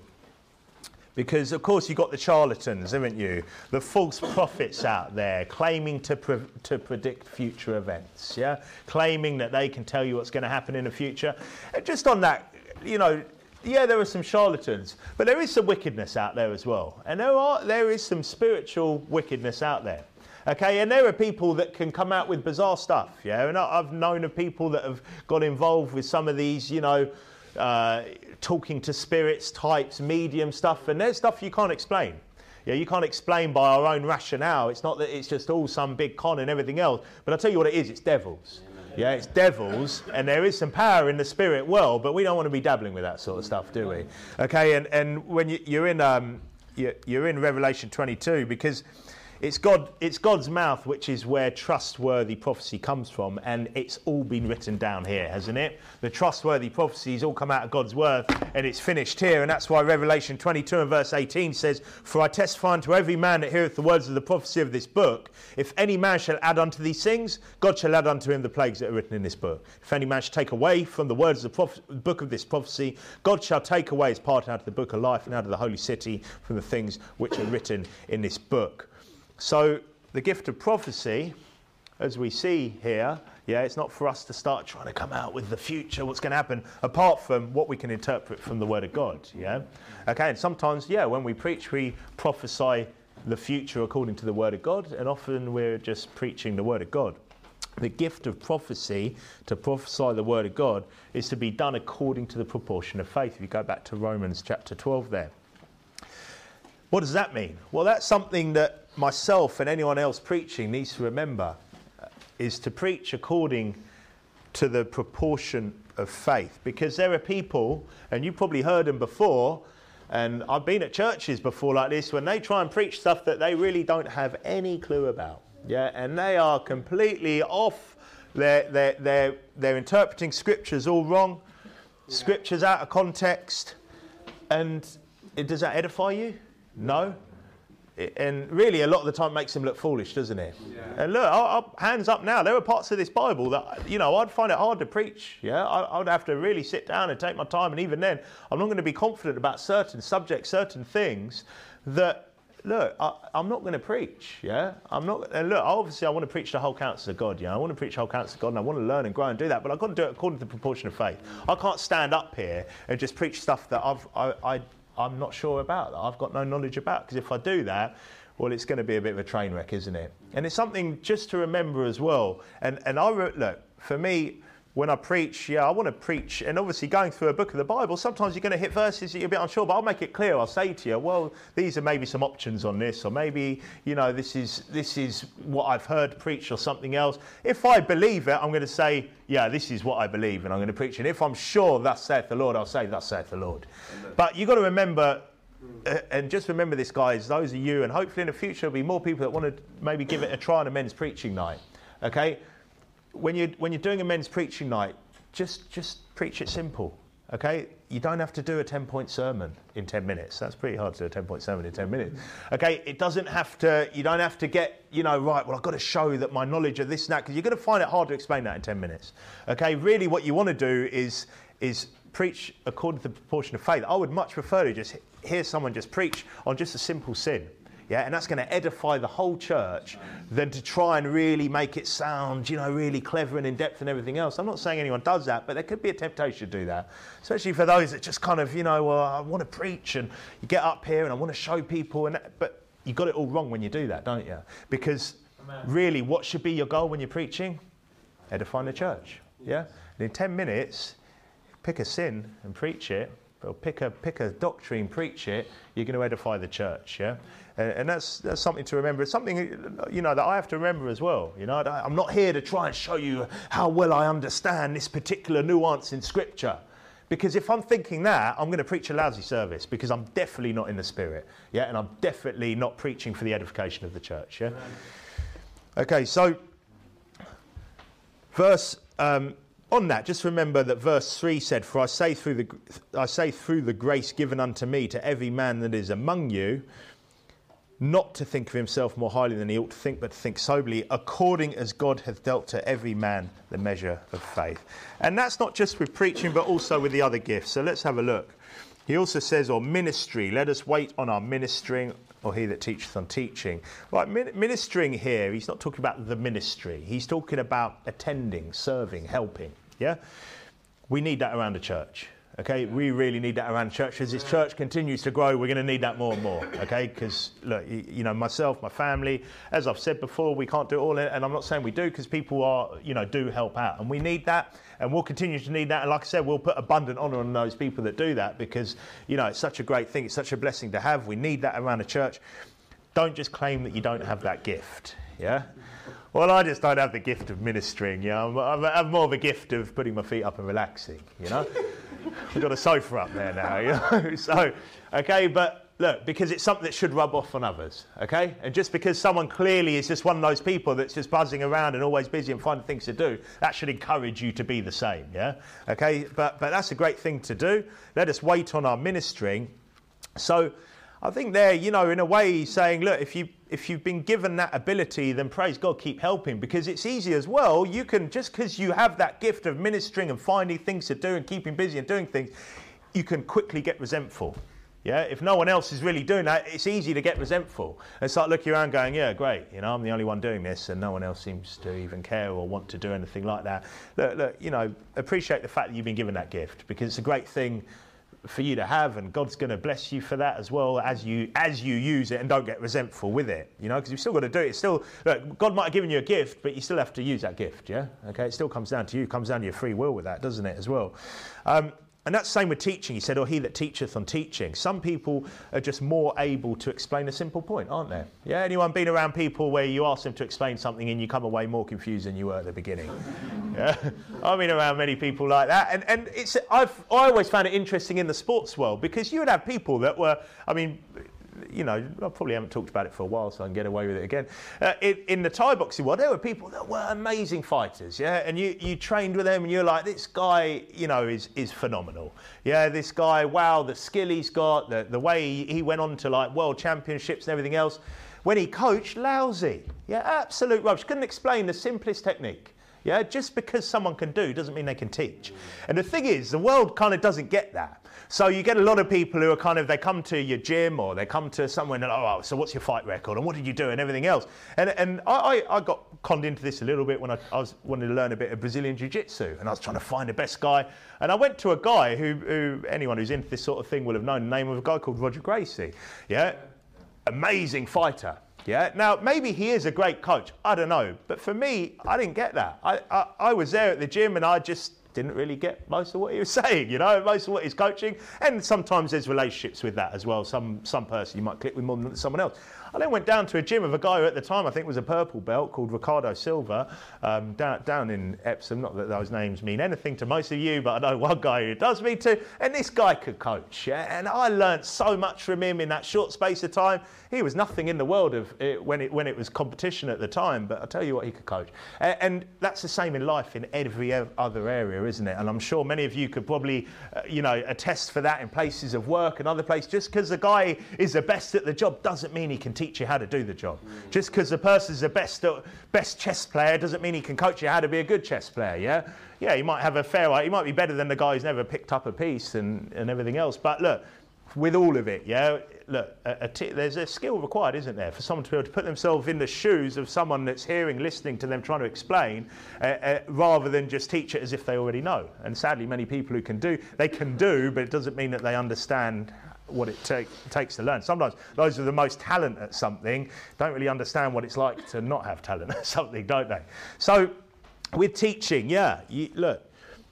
Because, of course, you've got the charlatans, haven't you? The false prophets out there claiming to pre- to predict future events, yeah? Claiming that they can tell you what's going to happen in the future. And just on that, you know, yeah, there are some charlatans, but there is some wickedness out there as well. And there are there is some spiritual wickedness out there. Okay, and there are people that can come out with bizarre stuff, yeah? And I've known of people that have got involved with some of these, you know, uh, talking to spirits, types, medium stuff, and there's stuff you can't explain. Yeah, you can't explain by our own rationale. It's not that it's just all some big con and everything else, but I'll tell you what it is, it's devils. Yeah, it's devils, and there is some power in the spirit world, but we don't want to be dabbling with that sort of stuff, do we? Okay, and, and when you, you're in um, you're, you're in Revelation twenty-two, because It's God, it's God's mouth, which is where trustworthy prophecy comes from, and it's all been written down here, hasn't it? The trustworthy prophecies all come out of God's word, and it's finished here, and that's why Revelation twenty-two and verse eighteen says, "For I testify unto every man that heareth the words of the prophecy of this book, if any man shall add unto these things, God shall add unto him the plagues that are written in this book. If any man shall take away from the words of the proph- book of this prophecy, God shall take away his part out of the book of life and out of the holy city from the things which are written in this book." So the gift of prophecy, as we see here, yeah, it's not for us to start trying to come out with the future, what's going to happen, apart from what we can interpret from the Word of God, yeah? Okay, and sometimes, yeah, when we preach, we prophesy the future according to the Word of God, and often we're just preaching the Word of God. The gift of prophecy, to prophesy the Word of God, is to be done according to the proportion of faith. If you go back to Romans chapter twelve there. What does that mean? Well, that's something that myself and anyone else preaching needs to remember, uh, is to preach according to the proportion of faith. Because there are people, and you've probably heard them before, and I've been at churches before like this, when they try and preach stuff that they really don't have any clue about. Yeah, and they are completely off. They're, they're, they're, they're interpreting scriptures all wrong, yeah. Scriptures out of context. And it, does that edify you? No. And really, a lot of the time, makes them look foolish, doesn't it? Yeah. And look, I'll, I'll, hands up now. There are parts of this Bible that, you know, I'd find it hard to preach. Yeah, I, I'd have to really sit down and take my time. And even then, I'm not going to be confident about certain subjects, certain things that, look, I, I'm not going to preach. Yeah, I'm not. And look, obviously, I want to preach the whole counsel of God. Yeah, I want to preach the whole counsel of God, and I want to learn and grow and do that. But I've got to do it according to the proportion of faith. I can't stand up here and just preach stuff that I've, I, I I'm not sure about, that I've got no knowledge about, because if I do that, well, it's going to be a bit of a train wreck, isn't it? And it's something just to remember as well. And and I re- look, for me, when I preach, yeah, I want to preach, and obviously going through a book of the Bible, sometimes you're going to hit verses that you're a bit unsure, but I'll make it clear. I'll say to you, well, these are maybe some options on this, or maybe, you know, this is this is what I've heard preached or something else. If I believe it, I'm going to say, yeah, this is what I believe, and I'm going to preach it. And if I'm sure thus saith the Lord, I'll say thus saith the Lord. Amen. But you've got to remember, uh, and just remember this, guys, those are you, and hopefully in the future there'll be more people that want to maybe give it a try on a men's preaching night, okay? When you're, when you're doing a men's preaching night, just just preach it simple, okay? You don't have to do a ten-point sermon in ten minutes. That's pretty hard to do a ten-point sermon in ten minutes, okay? It doesn't have to, you don't have to get, you know, right, well, I've got to show that my knowledge of this and that, because you're going to find it hard to explain that in ten minutes, okay? Really what you want to do is is preach according to the proportion of faith. I would much prefer to just hear someone just preach on just a simple sin. Yeah, and that's going to edify the whole church, than to try and really make it sound, you know, really clever and in-depth and everything else. I'm not saying anyone does that, but there could be a temptation to do that, especially for those that just kind of, you know, well, I want to preach, and you get up here and I want to show people, and that, but you got it all wrong when you do that, don't you? Because really, what should be your goal when you're preaching? Edifying the church. Yeah, and in ten minutes, pick a sin and preach it. Well, pick a pick a doctrine, preach it. You're going to edify the church, yeah. And, and that's that's something to remember. It's something, you know, that I have to remember as well. You know, I'm not here to try and show you how well I understand this particular nuance in Scripture, because if I'm thinking that, I'm going to preach a lousy service, because I'm definitely not in the Spirit, yeah, and I'm definitely not preaching for the edification of the church, yeah. Okay, so verse. Um, On that, just remember that verse three said, "For I say through the I say through the grace given unto me to every man that is among you, not to think of himself more highly than he ought to think, but to think soberly, according as God hath dealt to every man the measure of faith." And that's not just with preaching, but also with the other gifts. So let's have a look. He also says, or ministry, let us wait on our ministering, or he that teacheth on teaching. Right, ministering here, he's not talking about the ministry. He's talking about attending, serving, helping. Yeah, we need that around the church. Okay, we really need that around the church. As this church continues to grow, we're going to need that more and more. Okay, because look, you know, myself, my family, as I've said before, we can't do it all, and I'm not saying we do, because people are, you know, do help out, and we need that, and we'll continue to need that. And like I said, we'll put abundant honour on those people that do that, because you know it's such a great thing, it's such a blessing to have. We need that around the church. Don't just claim that you don't have that gift. Yeah. Well, I just don't have the gift of ministering, you know. I'm, I'm more of a gift of putting my feet up and relaxing, you know. We've got a sofa up there now, you know. So, okay, but look, because it's something that should rub off on others, okay? And just because someone clearly is just one of those people that's just buzzing around and always busy and finding things to do, that should encourage you to be the same, yeah? Okay, but, but that's a great thing to do. Let us wait on our ministering. So I think there, you know, in a way he's saying, look, if you if you've been given that ability, then praise God, keep helping, because it's easy as well. You can, just because you have that gift of ministering and finding things to do and keeping busy and doing things, you can quickly get resentful. Yeah, if no one else is really doing that, it's easy to get resentful and start looking around going, yeah, great, you know, I'm the only one doing this and no one else seems to even care or want to do anything like that. Look, look, you know, appreciate the fact that you've been given that gift, because it's a great thing for you to have, and God's going to bless you for that as well as you as you use it, and don't get resentful with it, you know, because you've still got to do it. It's still, look, God might have given you a gift, but you still have to use that gift, yeah? Okay, it still comes down to you, it comes down to your free will with that, doesn't it, as well? Um, And that's the same with teaching. He said, or he that teacheth on teaching. Some people are just more able to explain a simple point, aren't they? Yeah, anyone been around people where you ask them to explain something and you come away more confused than you were at the beginning? Yeah, I've been around many people like that. And, and it's I've I always found it interesting in the sports world, because you would have people that were, I mean, you know, I probably haven't talked about it for a while, so I can get away with it again. Uh, in, in the Thai boxing world, there were people that were amazing fighters, yeah, and you, you trained with them and you're like, this guy, you know, is is phenomenal. Yeah, this guy, wow, the skill he's got, the, the way he, he went on to like world championships and everything else. When he coached, lousy. Yeah, absolute rubbish. Couldn't explain the simplest technique. Yeah, just because someone can do doesn't mean they can teach. And the thing is, the world kind of doesn't get that. So you get a lot of people who are kind of, they come to your gym or they come to somewhere and they're like, oh, so what's your fight record and what did you do and everything else. And and I, I got conned into this a little bit when I, I was wanting to learn a bit of Brazilian Jiu-Jitsu, and I was trying to find the best guy. And I went to a guy who, who anyone who's into this sort of thing will have known the name of a guy called Roger Gracie. Yeah, amazing fighter. Yeah. Now, maybe he is a great coach. I don't know. But for me, I didn't get that. I, I, I was there at the gym and I just didn't really get most of what he was saying, you know, most of what he's coaching. And sometimes there's relationships with that as well. Some some person you might click with more than someone else. I then went down to a gym of a guy who at the time I think was a purple belt called Ricardo Silva, um, down, down in Epsom. Not that those names mean anything to most of you, but I know one guy who does me too. And this guy could coach, yeah? And I learnt so much from him in that short space of time. He was nothing in the world of it when it when it was competition at the time, but I tell you what, he could coach. And, and that's the same in life in every other area, isn't it? And I'm sure many of you could probably, uh, you know, attest for that in places of work and other places. Just because the guy is the best at the job doesn't mean he can teach you how to do the job. Mm. Just because the person's the best best chess player doesn't mean he can coach you how to be a good chess player. Yeah, yeah. He might have a fair, he might be better than the guy who's never picked up a piece and and everything else. But look, with all of it, yeah, look, a, a t- there's a skill required, isn't there, for someone to be able to put themselves in the shoes of someone that's hearing, listening to them, trying to explain, uh, uh, rather than just teach it as if they already know. And sadly, many people who can do, they can do, but it doesn't mean that they understand what it take, takes to learn. Sometimes those are the most talent at something don't really understand what it's like to not have talent at something, don't they? So with teaching, yeah, you, look,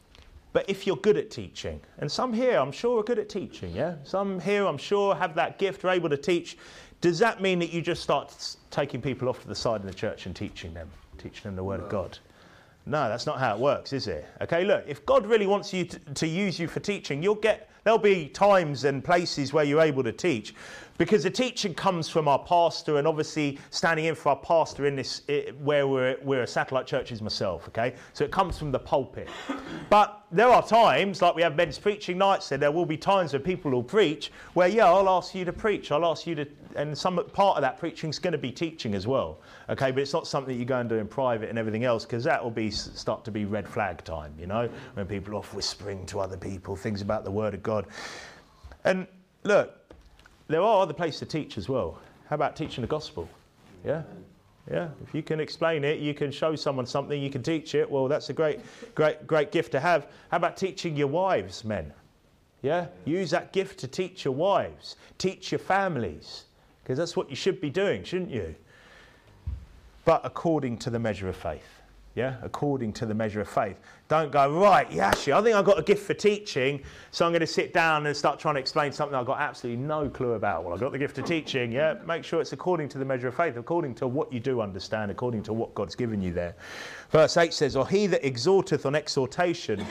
But if you're good at teaching, and some here I'm sure are good at teaching, yeah? Some here I'm sure have that gift, are able to teach. Does that mean that you just start taking people off to the side of the church and teaching them, teaching them the Word of God? No, that's not how it works, is it? Okay, look, if God really wants you to, to use you for teaching, you'll get, there'll be times and places where you're able to teach, because the teaching comes from our pastor, and obviously standing in for our pastor in this, it, where we're, we're a satellite church is myself, okay? So it comes from the pulpit. But there are times, like we have men's preaching nights, and there will be times when people will preach, where, yeah, I'll ask you to preach, I'll ask you to, and some part of that preaching is going to be teaching as well, okay? But it's not something you go and do in private and everything else, because that will be start to be red flag time, you know, when people are off whispering to other people things about the Word of God. And look, there are other places to teach as well. How about teaching the gospel? Yeah, yeah. If you can explain it, you can show someone something, you can teach it. Well, that's a great, great, great gift to have. How about teaching your wives, men? Yeah, use that gift to teach your wives, teach your families, because that's what you should be doing, shouldn't you? But according to the measure of faith. Yeah, according to the measure of faith. Don't go, right, yeah, actually, I think I've got a gift for teaching, so I'm going to sit down and start trying to explain something I've got absolutely no clue about. Well, I've got the gift of teaching, yeah. Make sure it's according to the measure of faith, according to what you do understand, according to what God's given you there. Verse eight says, or he that exhorteth on exhortation,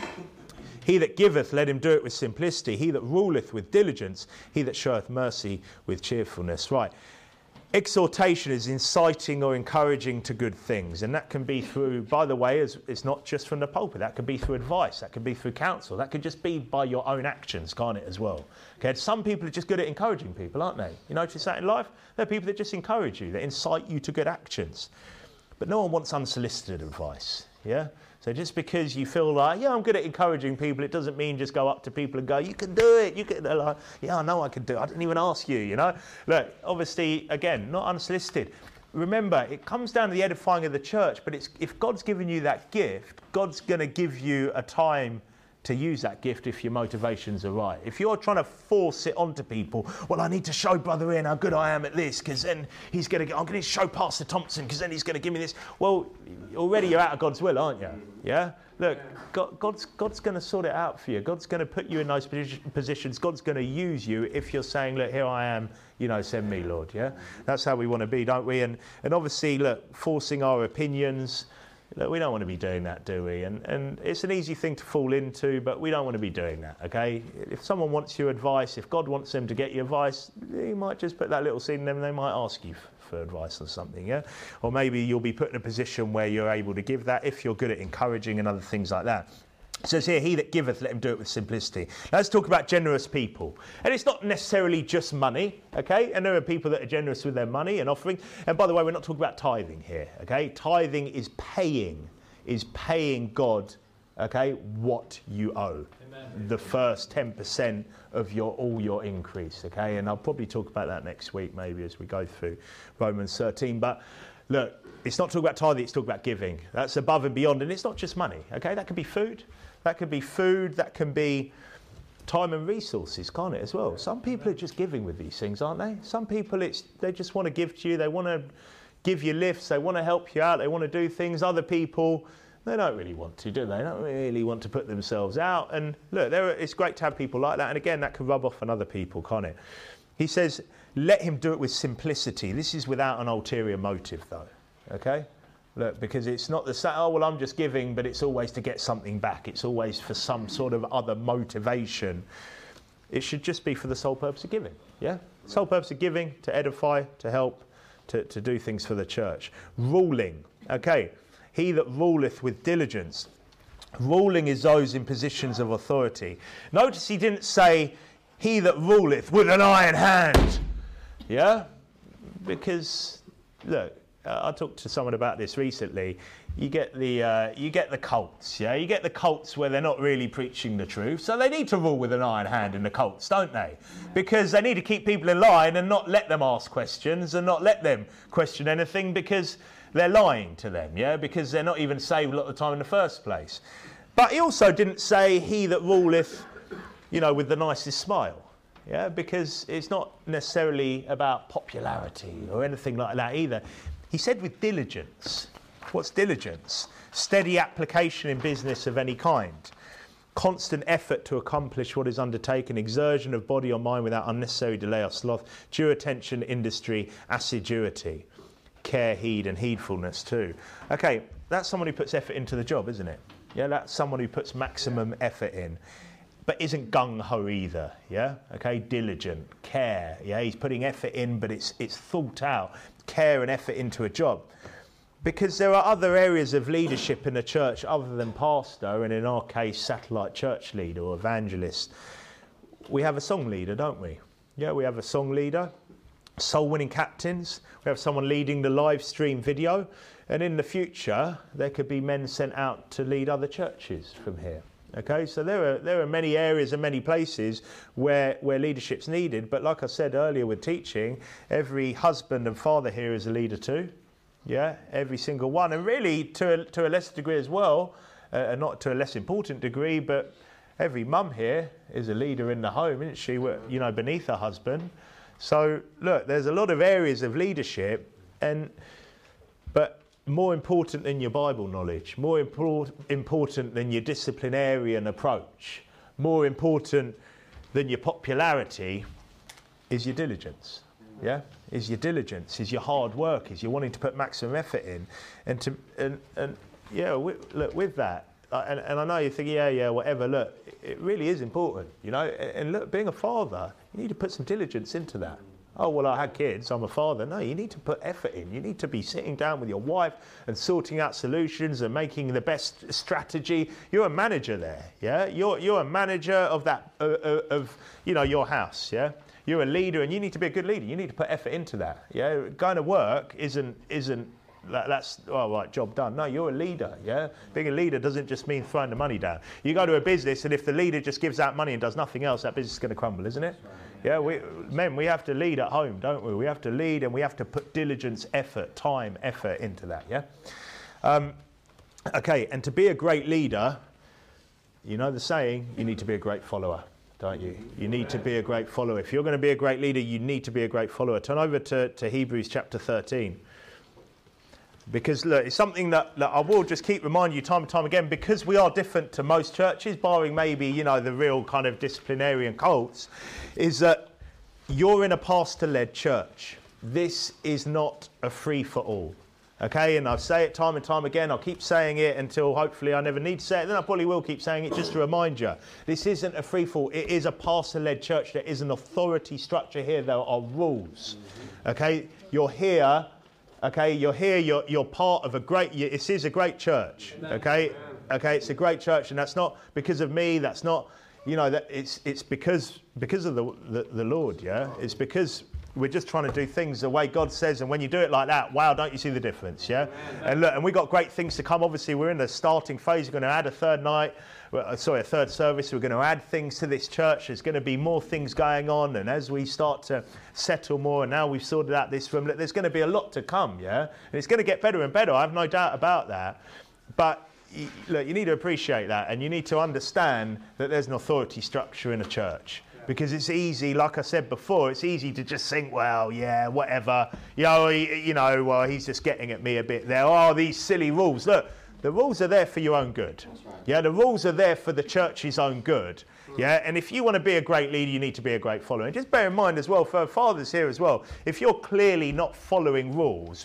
he that giveth, let him do it with simplicity. He that ruleth with diligence, he that showeth mercy with cheerfulness. Right. Exhortation is inciting or encouraging to good things, and that can be through, by the way, it's not just from the pulpit, that can be through advice, that can be through counsel, that could just be by your own actions, can't it, as well? Okay, some people are just good at encouraging people, aren't they? You notice that in life? There are people that just encourage you, that incite you to good actions. But no one wants unsolicited advice, yeah? So just because you feel like, yeah, I'm good at encouraging people, it doesn't mean just go up to people and go, you can do it, you can, they're like, yeah, I know I can do it, I didn't even ask you, you know. Look, obviously, again, not unsolicited. Remember, it comes down to the edifying of the church, but it's, if God's given you that gift, God's going to give you a time to use that gift if your motivations are right. If you're trying to force it onto people, well, I need to show Brother Ian how good I am at this, because then he's going to get, I'm going to show Pastor Thompson, because then he's going to give me this. Well, already you're out of God's will, aren't you? Yeah? Look, God, God's, God's going to sort it out for you. God's going to put you in those positions. God's going to use you if you're saying, look, here I am, you know, send me, Lord. Yeah? That's how we want to be, don't we? And, and obviously, look, forcing our opinions, look, we don't want to be doing that, do we? And and it's an easy thing to fall into, but we don't want to be doing that, okay? If someone wants your advice, if God wants them to get your advice, he might just put that little seed in them and they might ask you f- for advice or something, yeah? Or maybe you'll be put in a position where you're able to give that if you're good at encouraging and other things like that. It says here, he that giveth, let him do it with simplicity. Now, let's talk about generous people. And it's not necessarily just money, okay? And there are people that are generous with their money and offering. And by the way, we're not talking about tithing here, okay? Tithing is paying, is paying God, okay, what you owe. Amen. The first ten percent of your all your increase, okay? And I'll probably talk about that next week, maybe, as we go through Romans thirteen. But look, it's not talking about tithing, it's talking about giving. That's above and beyond. And it's not just money, okay? That could be food. That could be food, that can be time and resources, can't it, as well? Some people are just giving with these things, aren't they? Some people, it's they just want to give to you, they want to give you lifts, they want to help you out, they want to do things. Other people, they don't really want to, do they? They don't really want to put themselves out. And look, there are, it's great to have people like that. And again, that can rub off on other people, can't it? He says, let him do it with simplicity. This is without an ulterior motive, though, okay? Look, because it's not the same, oh, well, I'm just giving, but it's always to get something back. It's always for some sort of other motivation. It should just be for the sole purpose of giving, yeah? Sole purpose of giving, to edify, to help, to, to do things for the church. Ruling, okay. He that ruleth with diligence. Ruling is those in positions of authority. Notice he didn't say, he that ruleth with an iron hand, yeah? Because, look, Uh, I talked to someone about this recently. You get the uh, you get the cults, yeah. You get the cults where they're not really preaching the truth, so they need to rule with an iron hand in the cults, don't they? Because they need to keep people in line and not let them ask questions and not let them question anything because they're lying to them, yeah. Because they're not even saved a lot of the time in the first place. But he also didn't say he that ruleth, you know, with the nicest smile. Yeah, because it's not necessarily about popularity or anything like that either. He said with diligence. What's diligence? Steady application in business of any kind. constant effort to accomplish what is undertaken, exertion of body or mind without unnecessary delay or sloth, due attention, industry, assiduity, care, heed, and heedfulness too. Okay, that's someone who puts effort into the job, isn't it? Yeah, that's someone who puts maximum effort in, but isn't gung-ho either, yeah? Okay, diligent, care, yeah? He's putting effort in, but it's it's thought out, care and effort into a job. Because there are other areas of leadership in a church other than pastor, and in our case, satellite church leader or evangelist. We have a song leader, don't we? Yeah, we have a song leader, soul-winning captains. We have someone leading the live stream video. And in the future, there could be men sent out to lead other churches from here. Okay, so there are there are many areas and many places where, where leadership's needed. But like I said earlier with teaching, every husband and father here is a leader too. Yeah, every single one, and really to a, to a lesser degree as well, uh, and not to a less important degree, but every mum here is a leader in the home, isn't she? You know, beneath her husband. So look, there's a lot of areas of leadership, and but more important than your Bible knowledge, more impor- important than your disciplinarian approach, more important than your popularity is your diligence. Yeah, is your diligence, is your hard work, is your wanting to put maximum effort in, and to and and yeah, we, look with that, uh, and and I know you think yeah yeah whatever. Look, it really is important, you know. And, and look, being a father, you need to put some diligence into that. Oh well, I had kids, I'm a father. No, you need to put effort in. You need to be sitting down with your wife and sorting out solutions and making the best strategy. You're a manager there, yeah. You're you're a manager of that uh, uh, of you know your house, yeah. You're a leader, and you need to be a good leader. You need to put effort into that. Yeah, going to work isn't isn't that, that's oh right, job done. No, you're a leader. Yeah, being a leader doesn't just mean throwing the money down. You go to a business, and if the leader just gives out money and does nothing else, that business is going to crumble, isn't it? Yeah, we men, we have to lead at home, don't we? We have to lead, and we have to put diligence, effort, time, effort into that. Yeah. Um, okay, and to be a great leader, you know the saying, you need to be a great follower. Don't you? You need to be a great follower. If you're going to be a great leader, you need to be a great follower. Turn over to, to Hebrews chapter thirteen. Because look, it's something that, that I will just keep reminding you time and time again, because we are different to most churches, barring maybe, you know, the real kind of disciplinarian cults, is that you're in a pastor-led church. This is not a free-for-all. Okay, and I say it time and time again. I'll keep saying it until hopefully I never need to say it. Then I probably will keep saying it just to remind you. This isn't a free-for-all. It is a pastor-led church. There is an authority structure here. There are rules. Okay, you're here. Okay, you're here. You're you're part of a great. It is a great church. Okay, okay, it's a great church, and that's not because of me. That's not, you know, that it's it's because because of the the, the Lord. Yeah, it's because we're just trying to do things the way God says, and when you do it like that, wow, don't you see the difference, yeah? And look, and we've got great things to come. Obviously, we're in the starting phase. We're going to add a third night, sorry, a third service. We're going to add things to this church. There's going to be more things going on, and as we start to settle more, and now we've sorted out this room, look, there's going to be a lot to come, yeah? And it's going to get better and better. I have no doubt about that. But look, you need to appreciate that, and you need to understand that there's an authority structure in a church. Because it's easy, like I said before, it's easy to just think, well, yeah, whatever. You know, you know, well, he's just getting at me a bit. There are these silly rules. Look, the rules are there for your own good. Right. Yeah, the rules are there for the church's own good. Yeah, and if you want to be a great leader, you need to be a great follower. And just bear in mind as well, for fathers here as well, if you're clearly not following rules,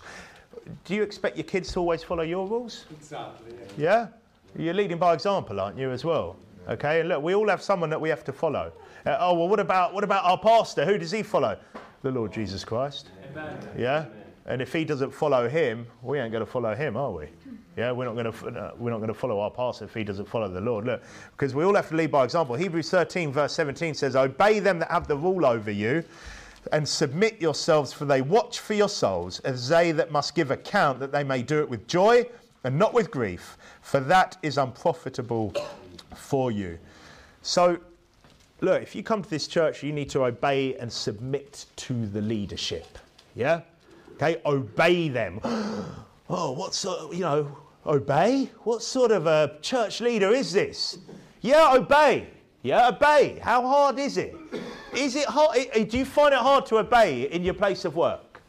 do you expect your kids to always follow your rules? Exactly. Yeah? Yeah? You're leading by example, aren't you, as well? Okay, and look, we all have someone that we have to follow. Uh, oh, well, what about what about our pastor? Who does he follow? The Lord Jesus Christ. Amen. Yeah? And if he doesn't follow him, we ain't going to follow him, are we? Yeah, we're not going to uh, we're not going to follow our pastor if he doesn't follow the Lord. Look, because we all have to lead by example. Hebrews thirteen verse seventeen says, "Obey them that have the rule over you, and submit yourselves, for they watch for your souls, as they that must give account, that they may do it with joy and not with grief, for that is unprofitable for you." So, look, if you come to this church, you need to obey and submit to the leadership. Yeah? Okay, obey them. Oh, what sort of, you know, obey? What sort of a church leader is this? Yeah, obey. Yeah, obey. How hard is it? Is it hard? Do you find it hard to obey in your place of work? No.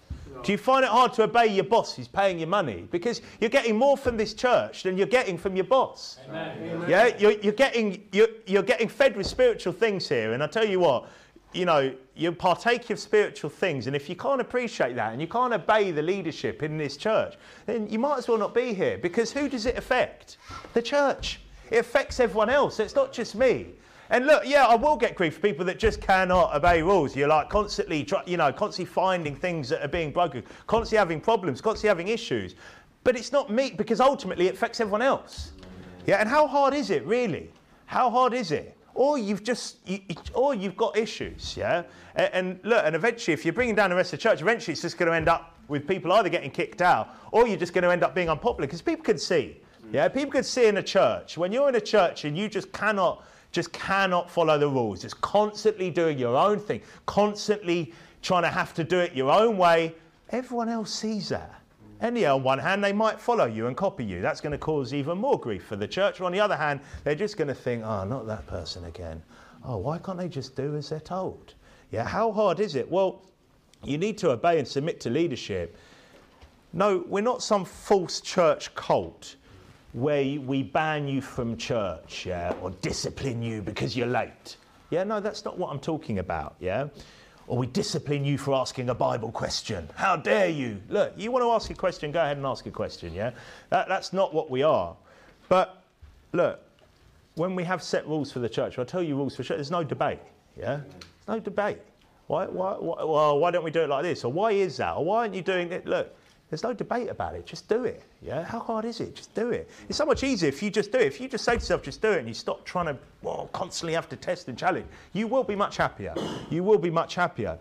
Do you find it hard to obey your boss who's paying you money? Because you're getting more from this church than you're getting from your boss. Amen. Yeah, you're, you're getting you're, you're getting fed with spiritual things here, and I tell you what, you know, you partake of spiritual things, and if you can't appreciate that and you can't obey the leadership in this church, then you might as well not be here. Because who does it affect? The church. It affects everyone else. It's not just me. And look, yeah, I will get grief for people that just cannot obey rules. You're like constantly, you know, constantly finding things that are being broken, constantly having problems, constantly having issues. But it's not me, because ultimately it affects everyone else. Yeah, and how hard is it, really? How hard is it? Or you've just, you, or you've got issues, yeah? And, and look, and eventually, if you're bringing down the rest of the church, eventually it's just going to end up with people either getting kicked out, or you're just going to end up being unpopular, because people can see. Yeah, people can see in a church. When you're in a church and you just cannot... just cannot follow the rules, just constantly doing your own thing, constantly trying to have to do it your own way, everyone else sees that. And yeah, on one hand, they might follow you and copy you. That's going to cause even more grief for the church. Or on the other hand, they're just going to think, oh, not that person again. Oh, why can't they just do as they're told? Yeah, how hard is it? Well, you need to obey and submit to leadership. No, we're not some false church cult where we ban you from church, yeah, or discipline you because you're late. Yeah, no, that's not what I'm talking about, yeah? Or we discipline you for asking a Bible question. How dare you? Look, you want to ask a question, go ahead and ask a question, yeah? That, that's not what we are. But, look, when we have set rules for the church, I'll tell you rules for church, there's no debate, yeah? There's no debate. Why, why, why, well, why don't we do it like this? Or why is that? Or why aren't you doing it? Look, there's no debate about it. Just do it. Yeah. How hard is it? Just do it. It's so much easier if you just do it. If you just say to yourself, just do it, and you stop trying to well, constantly have to test and challenge, you will be much happier. You will be much happier.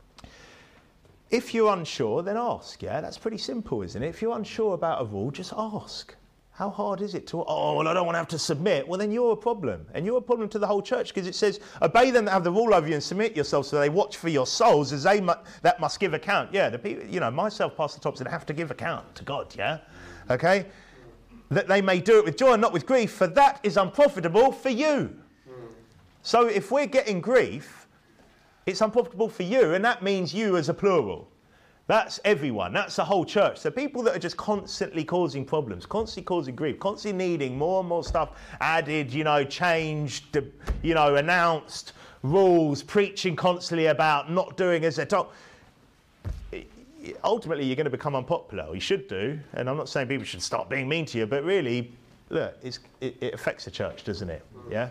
If you're unsure, then ask. Yeah. That's pretty simple, isn't it? If you're unsure about a rule, just ask. How hard is it to, oh, well, I don't want to have to submit. Well, then you're a problem. And you're a problem to the whole church, because it says, obey them that have the rule over you and submit yourselves so they watch for your souls as they mu- that must give account. Yeah, the people, you know, myself, Pastor Thompson, have to give account to God, yeah? Okay? That they may do it with joy and not with grief, for that is unprofitable for you. So if we're getting grief, it's unprofitable for you, and that means you as a plural. That's everyone. That's the whole church. So people that are just constantly causing problems, constantly causing grief, constantly needing more and more stuff added, you know, changed, you know, announced, rules, preaching constantly about not doing as they're told. Ultimately, you're going to become unpopular. Or you should do. And I'm not saying people should start being mean to you, but really, look, it's, it, it affects the church, doesn't it? Yeah?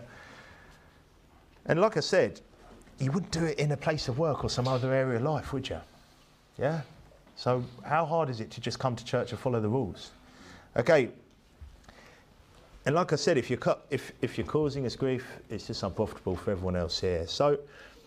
And like I said, you wouldn't do it in a place of work or some other area of life, would you? Yeah? So how hard is it to just come to church and follow the rules? Okay. And like I said, if you're, cu- if, if you're causing us grief, it's just unprofitable for everyone else here. So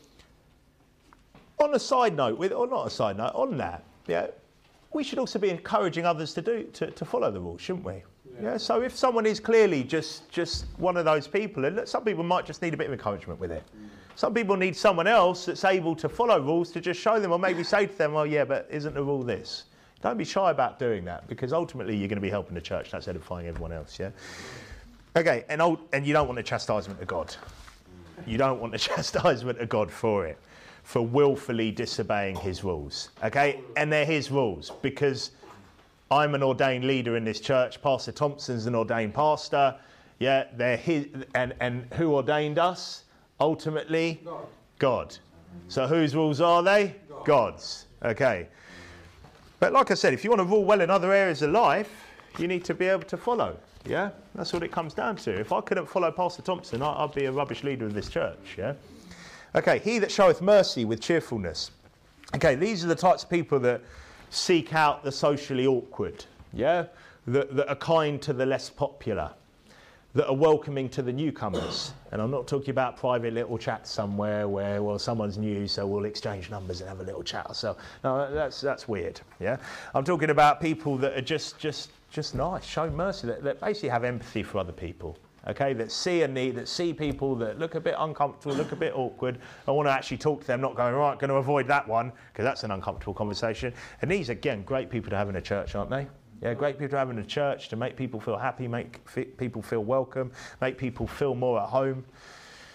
on a side note, with, or not a side note, on that, yeah, we should also be encouraging others to do to, to follow the rules, shouldn't we? Yeah. yeah. So if someone is clearly just, just one of those people, and some people might just need a bit of encouragement with it. Mm. Some people need someone else that's able to follow rules to just show them, or maybe say to them, well, yeah, but isn't the rule this? Don't be shy about doing that, because ultimately you're going to be helping the church. That's edifying everyone else, yeah? Okay, and, old, and you don't want the chastisement of God. You don't want the chastisement of God for it, for willfully disobeying his rules, okay? And they're his rules, because I'm an ordained leader in this church. Pastor Thompson's an ordained pastor. Yeah, they're his, and, and who ordained us? Ultimately, God. God. So whose rules are they? God. God's. Okay. But like I said, if you want to rule well in other areas of life, you need to be able to follow. Yeah? That's what it comes down to. If I couldn't follow Pastor Thompson, I'd be a rubbish leader of this church. Yeah? Okay, he that showeth mercy with cheerfulness. Okay, these are the types of people that seek out the socially awkward. Yeah? That, that are kind to the less popular. That are welcoming to the newcomers. And I'm not talking about private little chats somewhere where, well, someone's new, so we'll exchange numbers and have a little chat. So, no, that's that's weird. Yeah, I'm talking about people that are just just just nice, show mercy, that, that basically have empathy for other people. Okay, that see a need, that see people that look a bit uncomfortable, look a bit awkward. I want to actually talk to them, not going, right, going to avoid that one, because that's an uncomfortable conversation. And these, again, great people to have in a church, aren't they? Yeah, great people to have in a church, to make people feel happy, make f- people feel welcome, make people feel more at home.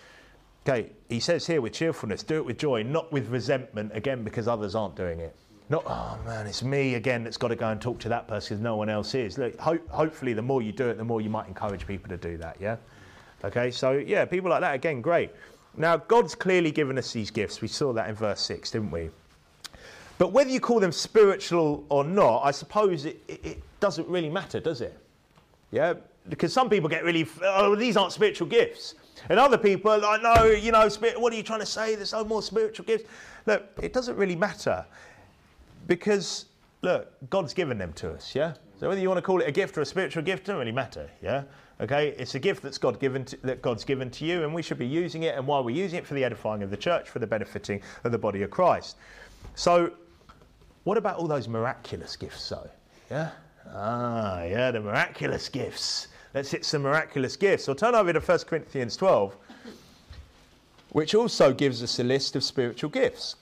Okay, he says here with cheerfulness, do it with joy, not with resentment, again, because others aren't doing it. Not, oh man, it's me again that's got to go and talk to that person because no one else is. Look, ho- hopefully the more you do it, the more you might encourage people to do that, yeah? Okay, so yeah, people like that, again, great. Now, God's clearly given us these gifts. We saw that in verse six, didn't we? But whether you call them spiritual or not, I suppose it, it, it doesn't really matter, does it? Yeah, because some people get really, oh, these aren't spiritual gifts. And other people are like, no, you know, spirit, what are you trying to say? There's no more spiritual gifts. Look, it doesn't really matter. Because, look, God's given them to us, yeah? So whether you want to call it a gift or a spiritual gift, doesn't really matter, yeah? Okay, it's a gift that's God given to, that God's given to you, and we should be using it, and while we're using it for the edifying of the church, for the benefiting of the body of Christ. So, what about all those miraculous gifts, though? Yeah? Ah, yeah, the miraculous gifts. Let's hit some miraculous gifts. So turn over to First Corinthians twelve, which also gives us a list of spiritual gifts,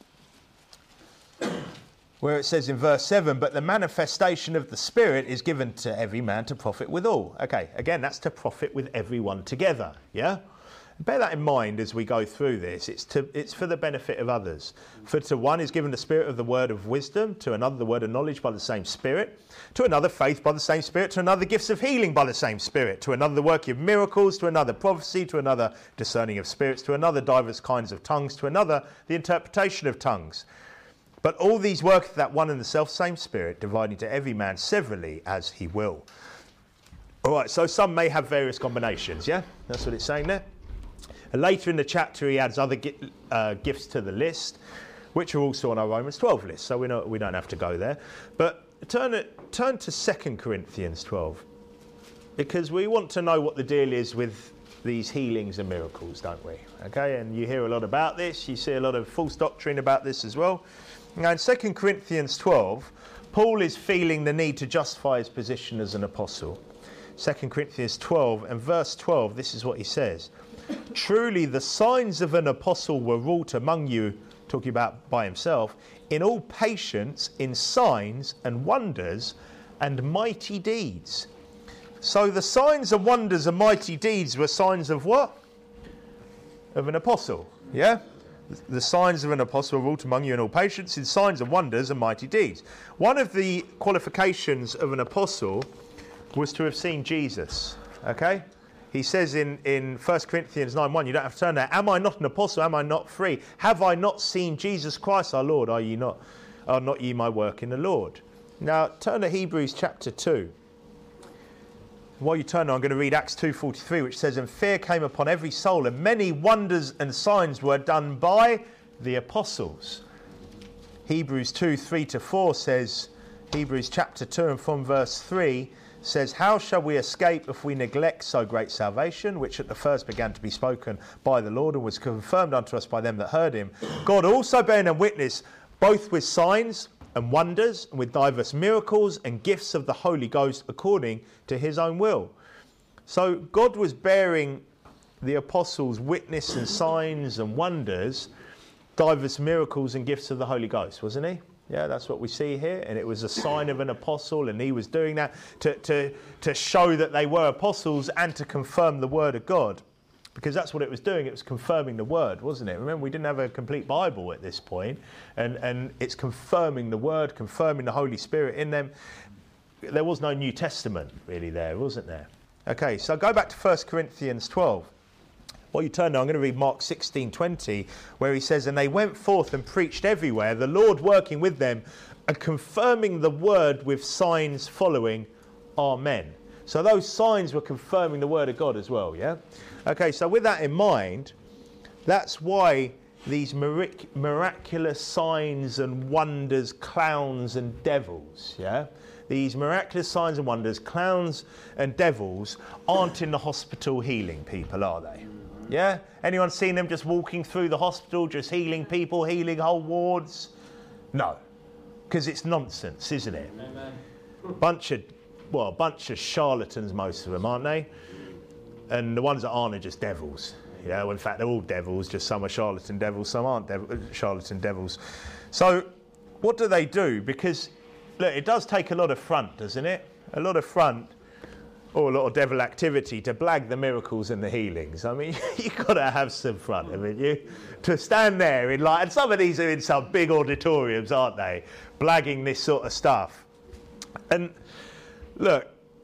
where it says in verse seven, but the manifestation of the Spirit is given to every man to profit withal. Okay, again, that's to profit with everyone together, yeah? Bear that in mind as we go through this. It's to it's for the benefit of others. For to one is given the spirit of the word of wisdom, to another the word of knowledge by the same Spirit, to another faith by the same Spirit, to another gifts of healing by the same Spirit, to another the working of miracles, to another prophecy, to another discerning of spirits, to another divers kinds of tongues, to another the interpretation of tongues. But all these worketh that one and the self same Spirit, dividing to every man severally as he will. All right, so some may have various combinations, yeah? That's what it's saying there. And later in the chapter, he adds other gi- uh, gifts to the list, which are also on our Romans twelve list, so we know we don't have to go there. But turn it, turn to Second Corinthians twelve, because we want to know what the deal is with these healings and miracles, don't we? Okay, and you hear a lot about this. You see a lot of false doctrine about this as well. Now, in Second Corinthians twelve, Paul is feeling the need to justify his position as an apostle. Second Corinthians twelve and verse twelve, this is what he says. Truly the signs of an apostle were wrought among you, talking about by himself, in all patience, in signs and wonders and mighty deeds. So the signs and wonders and mighty deeds were signs of what? Of an apostle, yeah? The signs of an apostle were wrought among you in all patience, in signs and wonders and mighty deeds. One of the qualifications of an apostle was to have seen Jesus, okay? He says in, in First Corinthians nine one, you don't have to turn there, am I not an apostle, am I not free? Have I not seen Jesus Christ our Lord? Are ye not, are not ye my work in the Lord? Now turn to Hebrews chapter two. While you turn, I'm going to read Acts two forty-three, which says, and fear came upon every soul, and many wonders and signs were done by the apostles. Hebrews two three to four says, Hebrews chapter two and from verse three, says, how shall we escape if we neglect so great salvation, which at the first began to be spoken by the Lord and was confirmed unto us by them that heard him? God also bearing them witness, both with signs and wonders, and with diverse miracles and gifts of the Holy Ghost according to his own will. So God was bearing the apostles witness and signs and wonders, diverse miracles and gifts of the Holy Ghost, wasn't he? Yeah, that's what we see here. And it was a sign of an apostle, and he was doing that to, to, to show that they were apostles and to confirm the word of God. Because that's what it was doing. It was confirming the word, wasn't it? Remember, we didn't have a complete Bible at this point. And, and it's confirming the word, confirming the Holy Spirit in them. There was no New Testament really there, wasn't there? Okay, so go back to First Corinthians twelve. While you turn now, I'm going to read Mark sixteen twenty, where he says, and they went forth and preached everywhere, the Lord working with them and confirming the word with signs following. Amen. So those signs were confirming the word of God as well, yeah? Okay, so with that in mind, that's why these mirac- miraculous signs and wonders, clowns and devils, yeah? These miraculous signs and wonders, clowns and devils aren't in the hospital healing people, are they? Yeah? Anyone seen them just walking through the hospital, just healing people, healing whole wards? No. Because it's nonsense, isn't it? Amen. Bunch of, well, a bunch of charlatans, most of them, aren't they? And the ones that aren't are just devils. Yeah, well, in fact, they're all devils, just some are charlatan devils, some aren't dev- charlatan devils. So, what do they do? Because, look, it does take a lot of front, doesn't it? A lot of front or a lot of devil activity to blag the miracles and the healings. I mean, you've got to have some fun, haven't you? To stand there in like, and some of these are in some big auditoriums, aren't they? Blagging this sort of stuff. And look,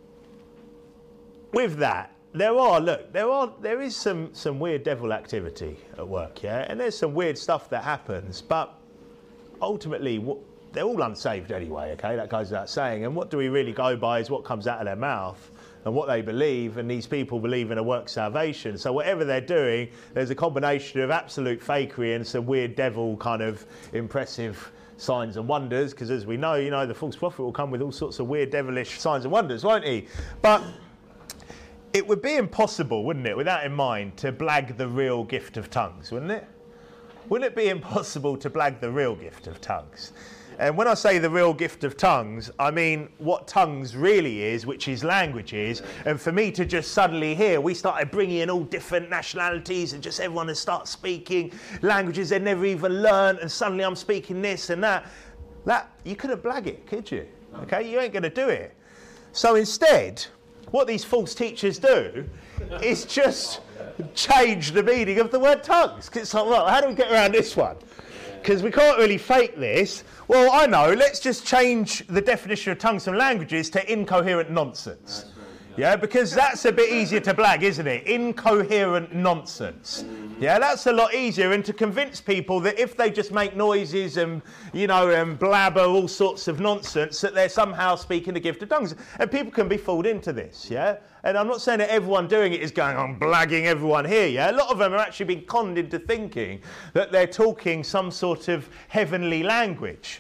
with that, there are, look, there are, there is some, some weird devil activity at work, yeah? And there's some weird stuff that happens, but ultimately, what, they're all unsaved anyway, okay? That goes without saying. And what do we really go by is what comes out of their mouth and what they believe, and these people believe in a work salvation. So whatever they're doing, there's a combination of absolute fakery and some weird devil kind of impressive signs and wonders, because as we know, you know, the false prophet will come with all sorts of weird devilish signs and wonders, won't he? But it would be impossible, wouldn't it, with that in mind, to blag the real gift of tongues, wouldn't it? Wouldn't it be impossible to blag the real gift of tongues? And when I say the real gift of tongues, I mean what tongues really is, which is languages. And for me to just suddenly hear, we started bringing in all different nationalities and just everyone to start speaking languages they'd never even learned, and suddenly I'm speaking this and that. That, you couldn't blag it, could you? Okay, you ain't going to do it. So instead, what these false teachers do is just change the meaning of the word tongues. Because it's like, well, how do we get around this one? Because we can't really fake this. Well, I know, let's just change the definition of tongues and languages to incoherent nonsense. Yeah, because that's a bit easier to blag, isn't it? Incoherent nonsense. Yeah, that's a lot easier. And to convince people that if they just make noises and, you know, and blabber all sorts of nonsense, that they're somehow speaking the gift of tongues. And people can be fooled into this, yeah? And I'm not saying that everyone doing it is going on blagging everyone here, yeah? A lot of them are actually being conned into thinking that they're talking some sort of heavenly language.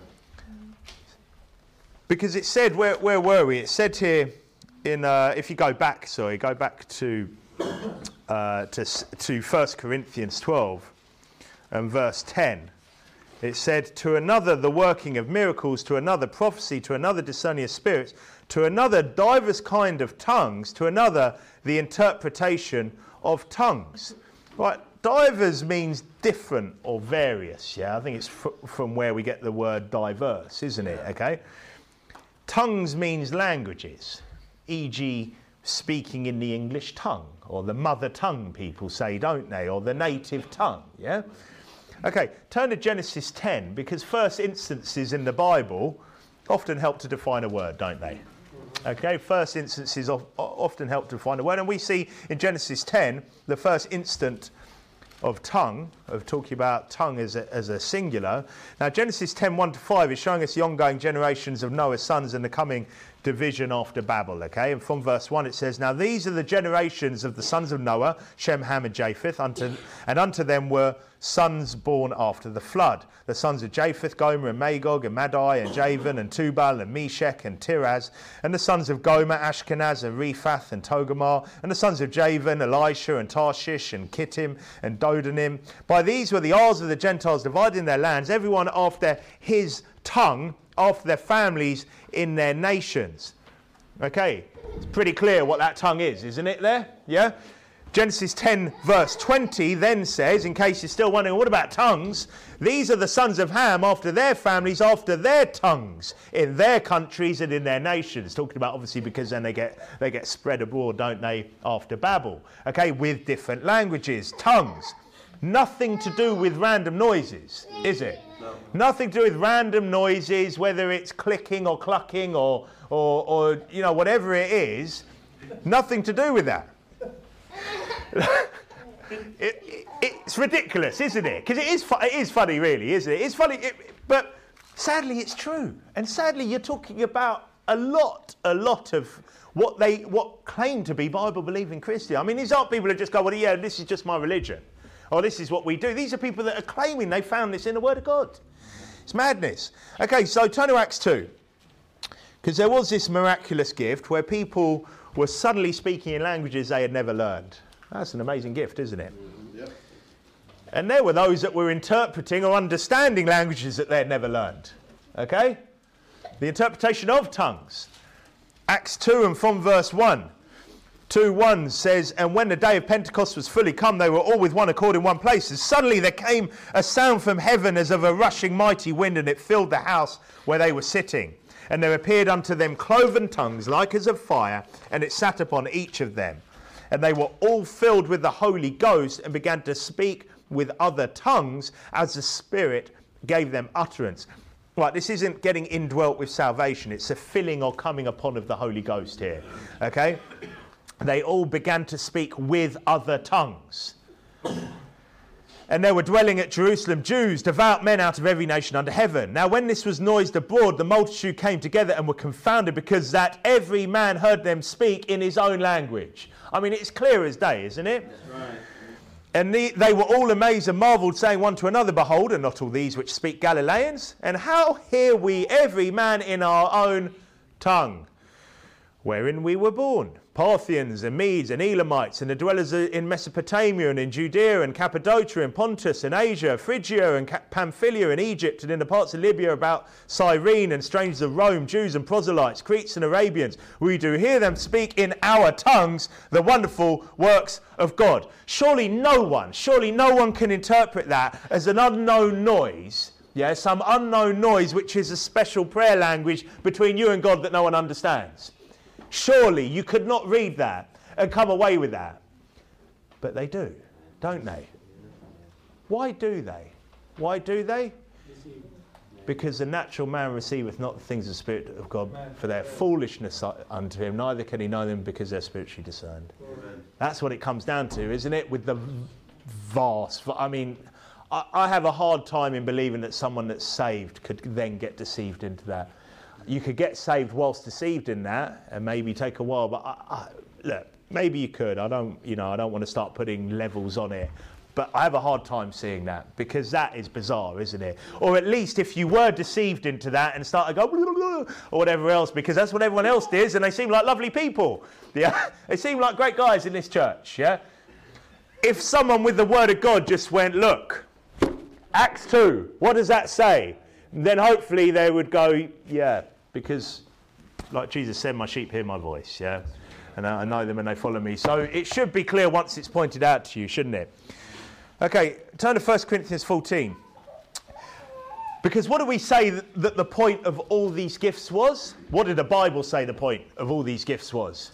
Because it said, where, where were we? It said here, in uh, if you go back, sorry, go back to uh, to to First Corinthians twelve and verse ten. It said, to another the working of miracles, to another prophecy, to another discerning of spirits, to another divers kind of tongues, to another the interpretation of tongues. Right, divers means different or various. Yeah, I think it's fr- from where we get the word diverse, isn't it? Okay. Tongues means languages. for example speaking in the English tongue, or the mother tongue people say, don't they, or the native tongue, yeah? Okay, turn to Genesis ten, because first instances in the Bible often help to define a word, don't they? Okay, first instances of, often help to define a word, and we see in Genesis ten, the first instant of tongue, of talking about tongue as a, as a singular. Now, Genesis ten, one to five is showing us the ongoing generations of Noah's sons and the coming division after Babel, okay? And from verse one it says, now these are the generations of the sons of Noah, Shem, Ham and Japheth, unto, and unto them were sons born after the flood. The sons of Japheth, Gomer and Magog and Madai and Javan and Tubal and Meshech and Tiraz, and the sons of Gomer, Ashkenaz and Rephath and Togarmah, and the sons of Javan, Elisha and Tarshish and Kittim and Dodanim. By these were the isles of the Gentiles dividing their lands, everyone after his tongue, after their families in their nations. Okay, it's pretty clear what that tongue is, isn't it there? Yeah? Genesis ten verse twenty then says, in case you're still wondering, what about tongues? These are the sons of Ham after their families, after their tongues, in their countries and in their nations. Talking about obviously because then they get they get spread abroad, don't they, after Babel. Okay, with different languages, tongues. Nothing to do with random noises, is it? No. Nothing to do with random noises, whether it's clicking or clucking or, or, or you know, whatever it is. Nothing to do with that. it, it, it's ridiculous, isn't it? Because it is, fu- it is funny, really, isn't it? It's funny, it, but sadly it's true. And sadly you're talking about a lot, a lot of what they what claim to be Bible-believing Christian. I mean, these aren't people who just go, well, yeah, this is just my religion. Or this is what we do. These are people that are claiming they found this in the Word of God. It's madness. Okay, so turn to Acts two. Because there was this miraculous gift where people were suddenly speaking in languages they had never learned. That's an amazing gift, isn't it? Mm-hmm. Yep. And there were those that were interpreting or understanding languages that they had never learned. Okay? The interpretation of tongues. Acts two and from verse one. two one says, and when the day of Pentecost was fully come, they were all with one accord in one place. And suddenly there came a sound from heaven as of a rushing mighty wind, and it filled the house where they were sitting. And there appeared unto them cloven tongues like as of fire, and it sat upon each of them. And they were all filled with the Holy Ghost, and began to speak with other tongues as the Spirit gave them utterance. Right, this isn't getting indwelt with salvation. It's a filling or coming upon of the Holy Ghost here. Okay? They all began to speak with other tongues. And there were dwelling at Jerusalem Jews, devout men out of every nation under heaven. Now when this was noised abroad, the multitude came together and were confounded, because that every man heard them speak in his own language. I mean, it's clear as day, isn't it? That's right. And the, they were all amazed and marvelled, saying one to another, Behold, are not all these which speak Galileans? And how hear we every man in our own tongue, wherein we were born? Parthians and Medes and Elamites, and the dwellers in Mesopotamia and in Judea and Cappadocia and Pontus and Asia, Phrygia and Pamphylia and Egypt, and in the parts of Libya about Cyrene, and strangers of Rome, Jews and proselytes, Cretes and Arabians. We do hear them speak in our tongues the wonderful works of God. Surely no one, surely no one can interpret that as an unknown noise, yeah, some unknown noise which is a special prayer language between you and God that no one understands. Surely you could not read that and come away with that. But they do, don't they? Why do they? Why do they? Because the natural man receiveth not the things of the Spirit of God, for their foolishness unto him, neither can he know them because they're spiritually discerned. That's what it comes down to, isn't it? With the vast, I mean, I, I have a hard time in believing that someone that's saved could then get deceived into that. You could get saved whilst deceived in that, and maybe take a while. But I, I, look, maybe you could. I don't, you know, I don't want to start putting levels on it. But I have a hard time seeing that, because that is bizarre, isn't it? Or at least if you were deceived into that and started going blah, blah, blah, or whatever else, because that's what everyone else does, and they seem like lovely people. Yeah, they seem like great guys in this church. Yeah. If someone with the Word of God just went, look, Acts two, what does that say? Then hopefully they would go, yeah, because like Jesus said, my sheep hear my voice, yeah, and I know them and they follow me. So it should be clear once it's pointed out to you, shouldn't it? Okay, turn to First Corinthians fourteen. Because what do we say that, that the point of all these gifts was? What did the Bible say the point of all these gifts was?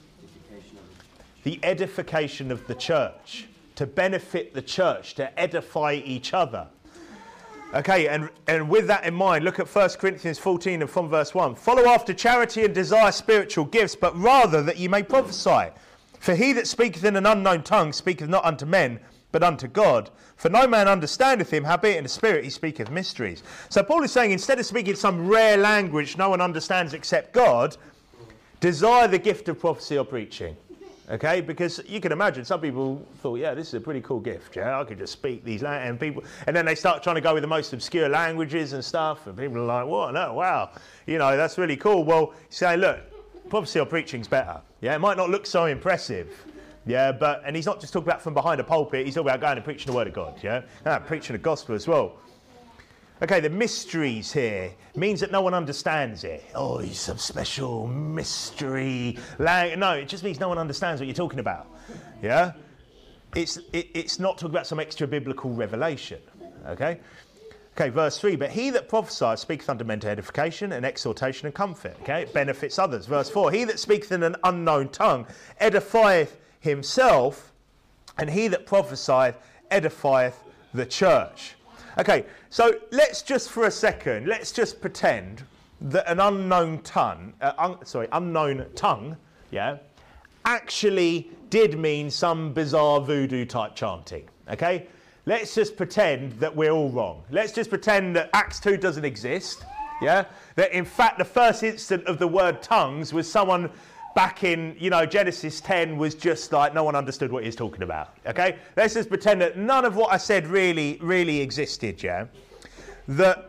The edification of the church, to benefit the church, to edify each other. Okay, and, and with that in mind, look at First Corinthians fourteen and from verse one. Follow after charity and desire spiritual gifts, but rather that ye may prophesy. For he that speaketh in an unknown tongue speaketh not unto men, but unto God. For no man understandeth him, howbeit in the spirit he speaketh mysteries. So Paul is saying, instead of speaking some rare language no one understands except God, desire the gift of prophecy or preaching. Okay, because you can imagine some people thought, yeah, this is a pretty cool gift. Yeah, I could just speak these languages, and people, and then they start trying to go with the most obscure languages and stuff, and people are like, "What? No, wow, you know, that's really cool." Well, you say, look, prophecy or preaching's better. Yeah, it might not look so impressive. Yeah, but and he's not just talking about from behind a pulpit. He's talking about going and preaching the word of God. Yeah, and preaching the gospel as well. Okay, the mysteries here means that no one understands it. Oh, it's some special mystery language. No, it just means no one understands what you're talking about. Yeah? It's it, it's not talking about some extra biblical revelation. Okay? Okay, verse three. But he that prophesieth speaketh unto men to edification and exhortation and comfort. Okay? It benefits others. Verse four. He that speaketh in an unknown tongue edifieth himself, and he that prophesieth edifieth the church. Okay, so let's just for a second, let's just pretend that an unknown tongue, uh, un, sorry, unknown tongue, yeah, actually did mean some bizarre voodoo type chanting. Okay, let's just pretend that we're all wrong. Let's just pretend that Acts two doesn't exist. Yeah, that in fact the first instant of the word tongues was someone back in, you know, Genesis ten was just like no one understood what he's talking about. Okay? Let's just pretend that none of what I said really, really existed, yeah? That,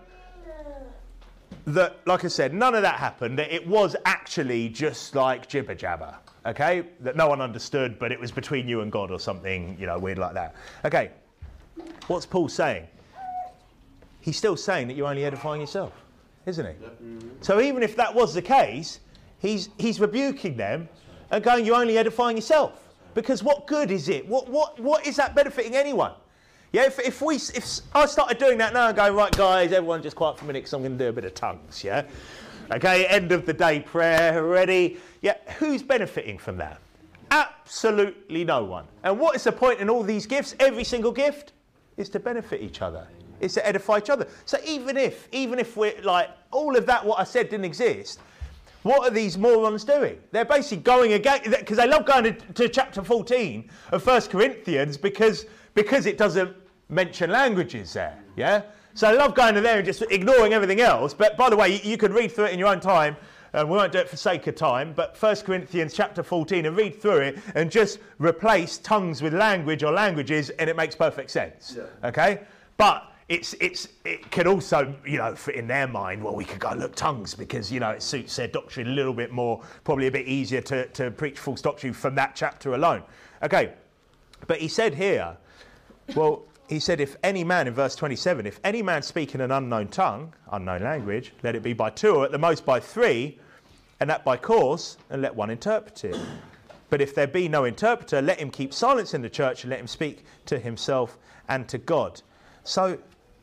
that, like I said, none of that happened. That it was actually just like jibber jabber. Okay? That no one understood, but it was between you and God or something, you know, weird like that. Okay. What's Paul saying? He's still saying that you're only edifying yourself, isn't he? Mm-hmm. So even if that was the case, He's he's rebuking them and going, you're only edifying yourself. Because what good is it? What what what is that benefiting anyone? Yeah, if if we if I started doing that now and going, right guys, everyone just quiet for a minute because I'm going to do a bit of tongues, yeah? Okay, end of the day prayer, ready. Yeah, who's benefiting from that? Absolutely no one. And what is the point in all these gifts? Every single gift is to benefit each other. It's to edify each other. So even if, even if we're like, all of that, what I said didn't exist, what are these morons doing? They're basically going again, because they love going to, to chapter fourteen of First Corinthians because, because it doesn't mention languages there, yeah? So they love going to there and just ignoring everything else. But by the way, you, you could read through it in your own time. And we won't do it for sake of time, but First Corinthians chapter fourteen, and read through it and just replace tongues with language or languages, and it makes perfect sense. Yeah. Okay? But it's it's it can also, you know, fit in their mind, well, we could go look tongues because, you know, it suits their doctrine a little bit more, probably a bit easier to, to preach false doctrine from that chapter alone. Okay, but he said here, well, he said, if any man, in verse twenty-seven, if any man speak in an unknown tongue, unknown language, let it be by two or at the most by three, and that by course, and let one interpret it. But if there be no interpreter, let him keep silence in the church and let him speak to himself and to God. So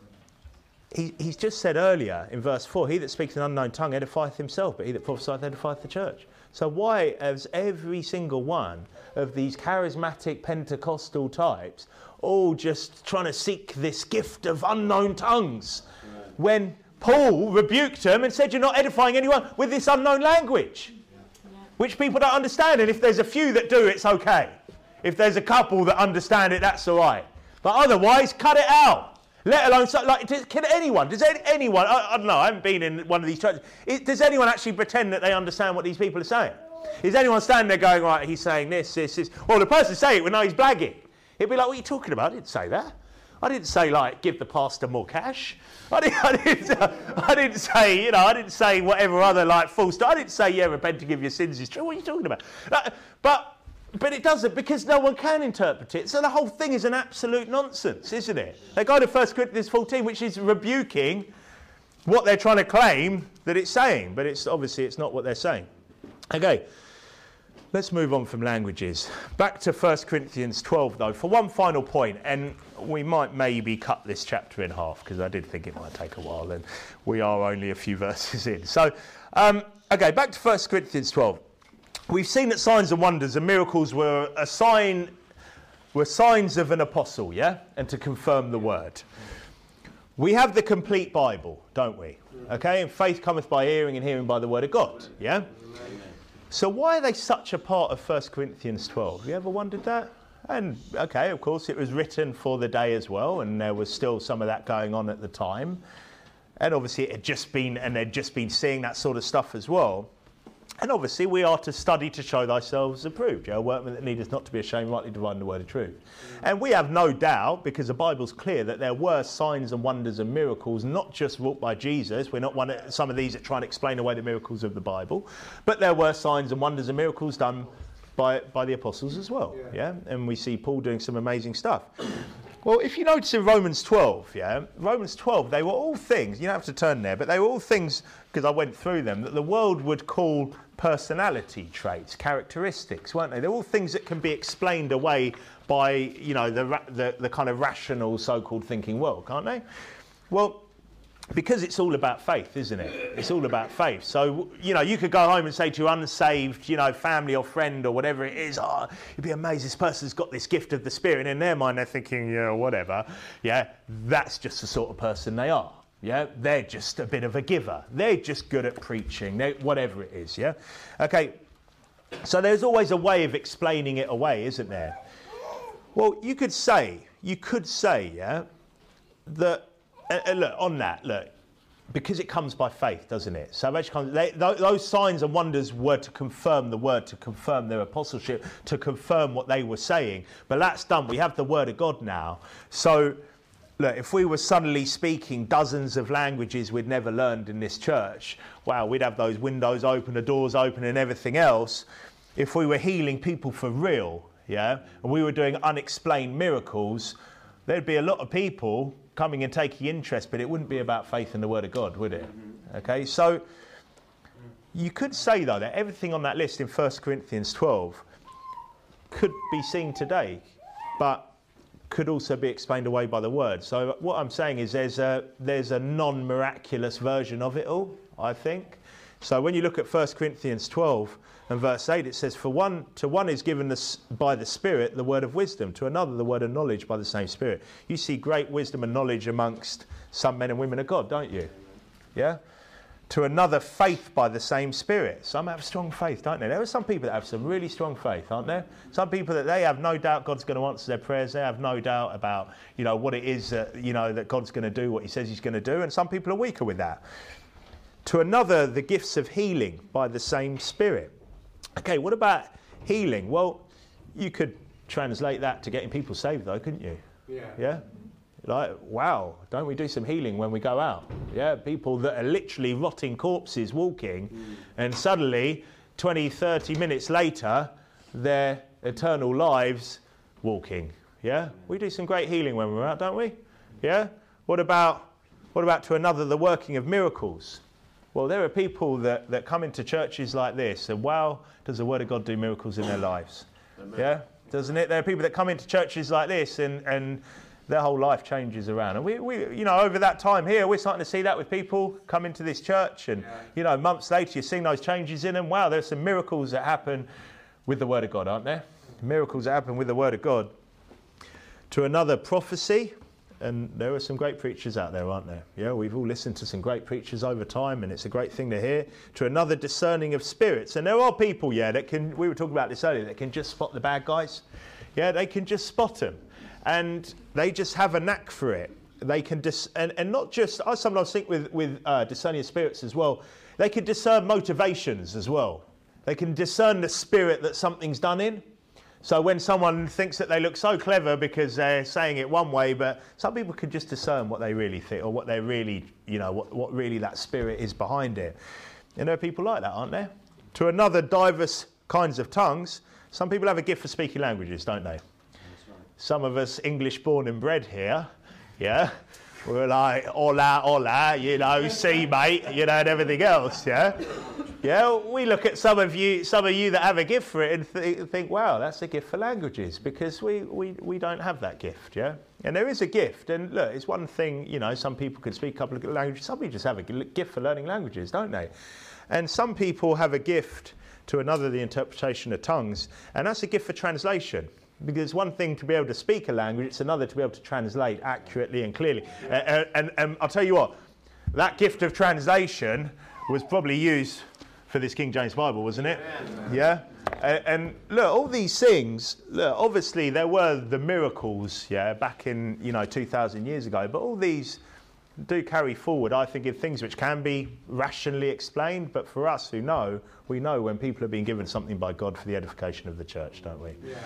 he, he's just said earlier in verse four, he that speaks an unknown tongue edifieth himself, but he that prophesieth edifieth the church. So why has every single one of these charismatic Pentecostal types all just trying to seek this gift of unknown tongues when Paul rebuked them and said, you're not edifying anyone with this unknown language, yeah. Which people don't understand. And if there's a few that do, it's okay. If there's a couple that understand it, that's all right. But otherwise, cut it out. Let alone, like, can anyone, does anyone, I, I don't know, I haven't been in one of these churches, it, does anyone actually pretend that they understand what these people are saying? Is anyone standing there going, right, he's saying this, this, this? Well, the person saying it would know he's blagging. He'd be like, what are you talking about? I didn't say that. I didn't say, like, give the pastor more cash. I didn't, I didn't, I didn't say, you know, I didn't say whatever other, like, false stuff. I didn't say, yeah, repent to give your sins is true. What are you talking about? Like, but, but it doesn't, because no one can interpret it. So the whole thing is an absolute nonsense, isn't it? They go to First Corinthians fourteen, which is rebuking what they're trying to claim that it's saying. But it's obviously it's not what they're saying. Okay. Let's move on from languages. Back to First Corinthians twelve, though, for one final point, and we might maybe cut this chapter in half, because I did think it might take a while, and we are only a few verses in. So, um, okay, back to First Corinthians twelve. We've seen that signs and wonders and miracles were a sign, were signs of an apostle, yeah, and to confirm the word. We have the complete Bible, don't we? Okay, and faith cometh by hearing, and hearing by the word of God, yeah? So why are they such a part of First Corinthians twelve? Have you ever wondered that? And, okay, of course, it was written for the day as well, and there was still some of that going on at the time. And obviously it had just been, and they'd just been seeing that sort of stuff as well. And obviously we are to study to show thyself approved, a workman that needeth not to be ashamed, rightly dividing the word of truth. Mm-hmm. And we have no doubt, because the Bible's clear, that there were signs and wonders and miracles, not just wrought by Jesus. We're not one of some of these that try and explain away the miracles of the Bible, but there were signs and wonders and miracles done by by the apostles as well. Yeah, yeah? And we see Paul doing some amazing stuff. Well, if you notice in Romans twelve, yeah, Romans twelve, they were all things, you don't have to turn there, but they were all things, because I went through them, that the world would call personality traits, characteristics, weren't they? They're all things that can be explained away by, you know, the, the, the kind of rational so-called thinking world, can't they? Well, because it's all about faith, isn't it? It's all about faith. So, you know, you could go home and say to your unsaved, you know, family or friend or whatever it is, oh, you'd be amazed, this person's got this gift of the Spirit. And in their mind, they're thinking, yeah, whatever. Yeah, that's just the sort of person they are. Yeah, they're just a bit of a giver. They're just good at preaching, they, whatever it is, yeah? Okay, so there's always a way of explaining it away, isn't there? Well, you could say, you could say, yeah, that, uh, look, on that, look, because it comes by faith, doesn't it? Salvation comes, they, th- those signs and wonders were to confirm the word, to confirm their apostleship, to confirm what they were saying. But that's done. We have the word of God now. So, look, if we were suddenly speaking dozens of languages we'd never learned in this church, wow, we'd have those windows open, the doors open and everything else. If we were healing people for real, yeah, and we were doing unexplained miracles, there'd be a lot of people coming and taking interest, but it wouldn't be about faith in the word of God, would it? Okay, so you could say, though, that everything on that list in First Corinthians twelve could be seen today, but could also be explained away by the word. So what I'm saying is there's a there's a non-miraculous version of it all, I think. So when you look at First Corinthians twelve and verse eight, it says, for one, to one is given this, by the Spirit the word of wisdom, to another the word of knowledge by the same Spirit. You see great wisdom and knowledge amongst some men and women of God, don't you? Yeah? To another, faith by the same Spirit. Some have strong faith, don't they? There are some people that have some really strong faith, aren't there? Some people that they have no doubt God's going to answer their prayers. They have no doubt about, you know, what it is that, you know, that God's going to do, what he says he's going to do. And some people are weaker with that. To another, the gifts of healing by the same Spirit. Okay, what about healing? Well, you could translate that to getting people saved, though, couldn't you? Yeah. Yeah? Like, wow, don't we do some healing when we go out? Yeah, people that are literally rotting corpses walking, mm. and suddenly, twenty, thirty minutes later, their eternal lives walking. Yeah? We do some great healing when we're out, don't we? Yeah? What about, what about to another, the working of miracles? Well, there are people that, that come into churches like this and, wow, does the Word of God do miracles in their lives? Amen. Yeah? Doesn't it? There are people that come into churches like this and, and their whole life changes around. And we, we, you know, over that time here, we're starting to see that with people come into this church and, yeah. you know, months later you're seeing those changes in them. Wow, there's some miracles that happen with the Word of God, aren't there? Miracles that happen with the Word of God. To another, prophecy. And there are some great preachers out there, aren't there? Yeah, we've all listened to some great preachers over time, and it's a great thing to hear. To another, discerning of spirits. And there are people, yeah, that can, we were talking about this earlier, that can just spot the bad guys. Yeah, they can just spot them. And they just have a knack for it. They can, dis- and, and not just, I sometimes think with, with uh, discerning of spirits as well, they can discern motivations as well. They can discern the spirit that something's done in. So when someone thinks that they look so clever because they're saying it one way, but some people can just discern what they really think or what they really, you know, what, what really that spirit is behind it. And there are people like that, aren't there? To another, diverse kinds of tongues. Some people have a gift for speaking languages, don't they? That's right. Some of us English born and bred here, yeah, we're like, hola, hola, you know, see, mate, you know, and everything else, yeah? Yeah, we look at some of you, some of you that have a gift for it, and th- think, "Wow, that's a gift for languages," because we, we, we don't have that gift, yeah. And there is a gift, and look, it's one thing, you know, some people can speak a couple of languages. Some people just have a gift for learning languages, don't they? And some people have a gift to another, the interpretation of tongues, and that's a gift for translation. Because it's one thing to be able to speak a language; it's another to be able to translate accurately and clearly. Uh, and, and, and I'll tell you what, that gift of translation was probably used for this King James Bible, wasn't it? Yeah. And, and look, all these things. Look, obviously there were the miracles, yeah, back in you know two thousand years ago. But all these do carry forward, I think, in things which can be rationally explained. But for us who know, we know when people are being given something by God for the edification of the church, don't we? Yeah.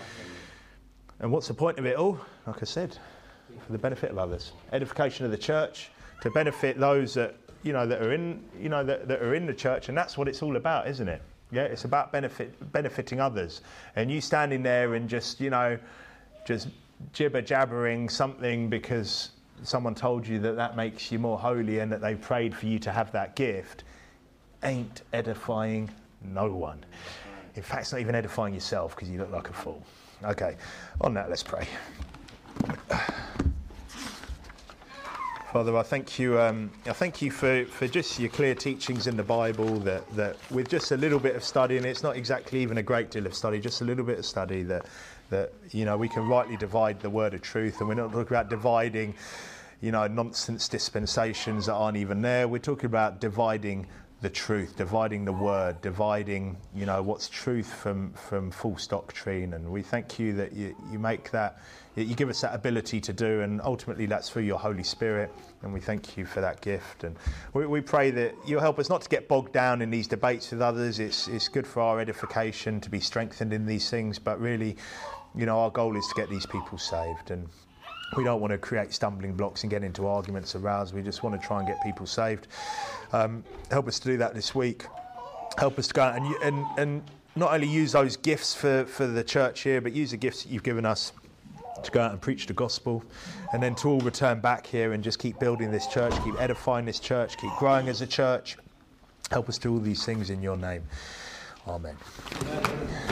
And what's the point of it all? Like I said, for the benefit of others, edification of the church, to benefit those that. You know that are in, you know that, that are in the church, and that's what it's all about, isn't it? Yeah, it's about benefit, benefiting others. And you standing there and just, you know, just jibber jabbering something because someone told you that that makes you more holy and that they prayed for you to have that gift, ain't edifying no one. In fact, it's not even edifying yourself because you look like a fool. Okay, on that, let's pray. Father, I thank you. Um, I thank you for, for just your clear teachings in the Bible. That, that with just a little bit of study, and it's not exactly even a great deal of study, just a little bit of study, that that you know we can rightly divide the word of truth. And we're not talking about dividing, you know, nonsense dispensations that aren't even there. We're talking about dividing the truth, dividing the word, dividing, you know, what's truth from from false doctrine. And we thank you that you, you make that. You give us that ability to do, and ultimately that's through your Holy Spirit, and we thank you for that gift. And we, we pray that you'll help us not to get bogged down in these debates with others. It's it's good for our edification to be strengthened in these things, but really, you know, our goal is to get these people saved, and we don't want to create stumbling blocks and get into arguments around us. We just want to try and get people saved. Um, help us to do that this week. Help us to go out and and and not only use those gifts for, for the church here, but use the gifts that you've given us to go out and preach the gospel, and then to all return back here and just keep building this church, keep edifying this church, keep growing as a church. Help us do all these things in your name. Amen. Amen.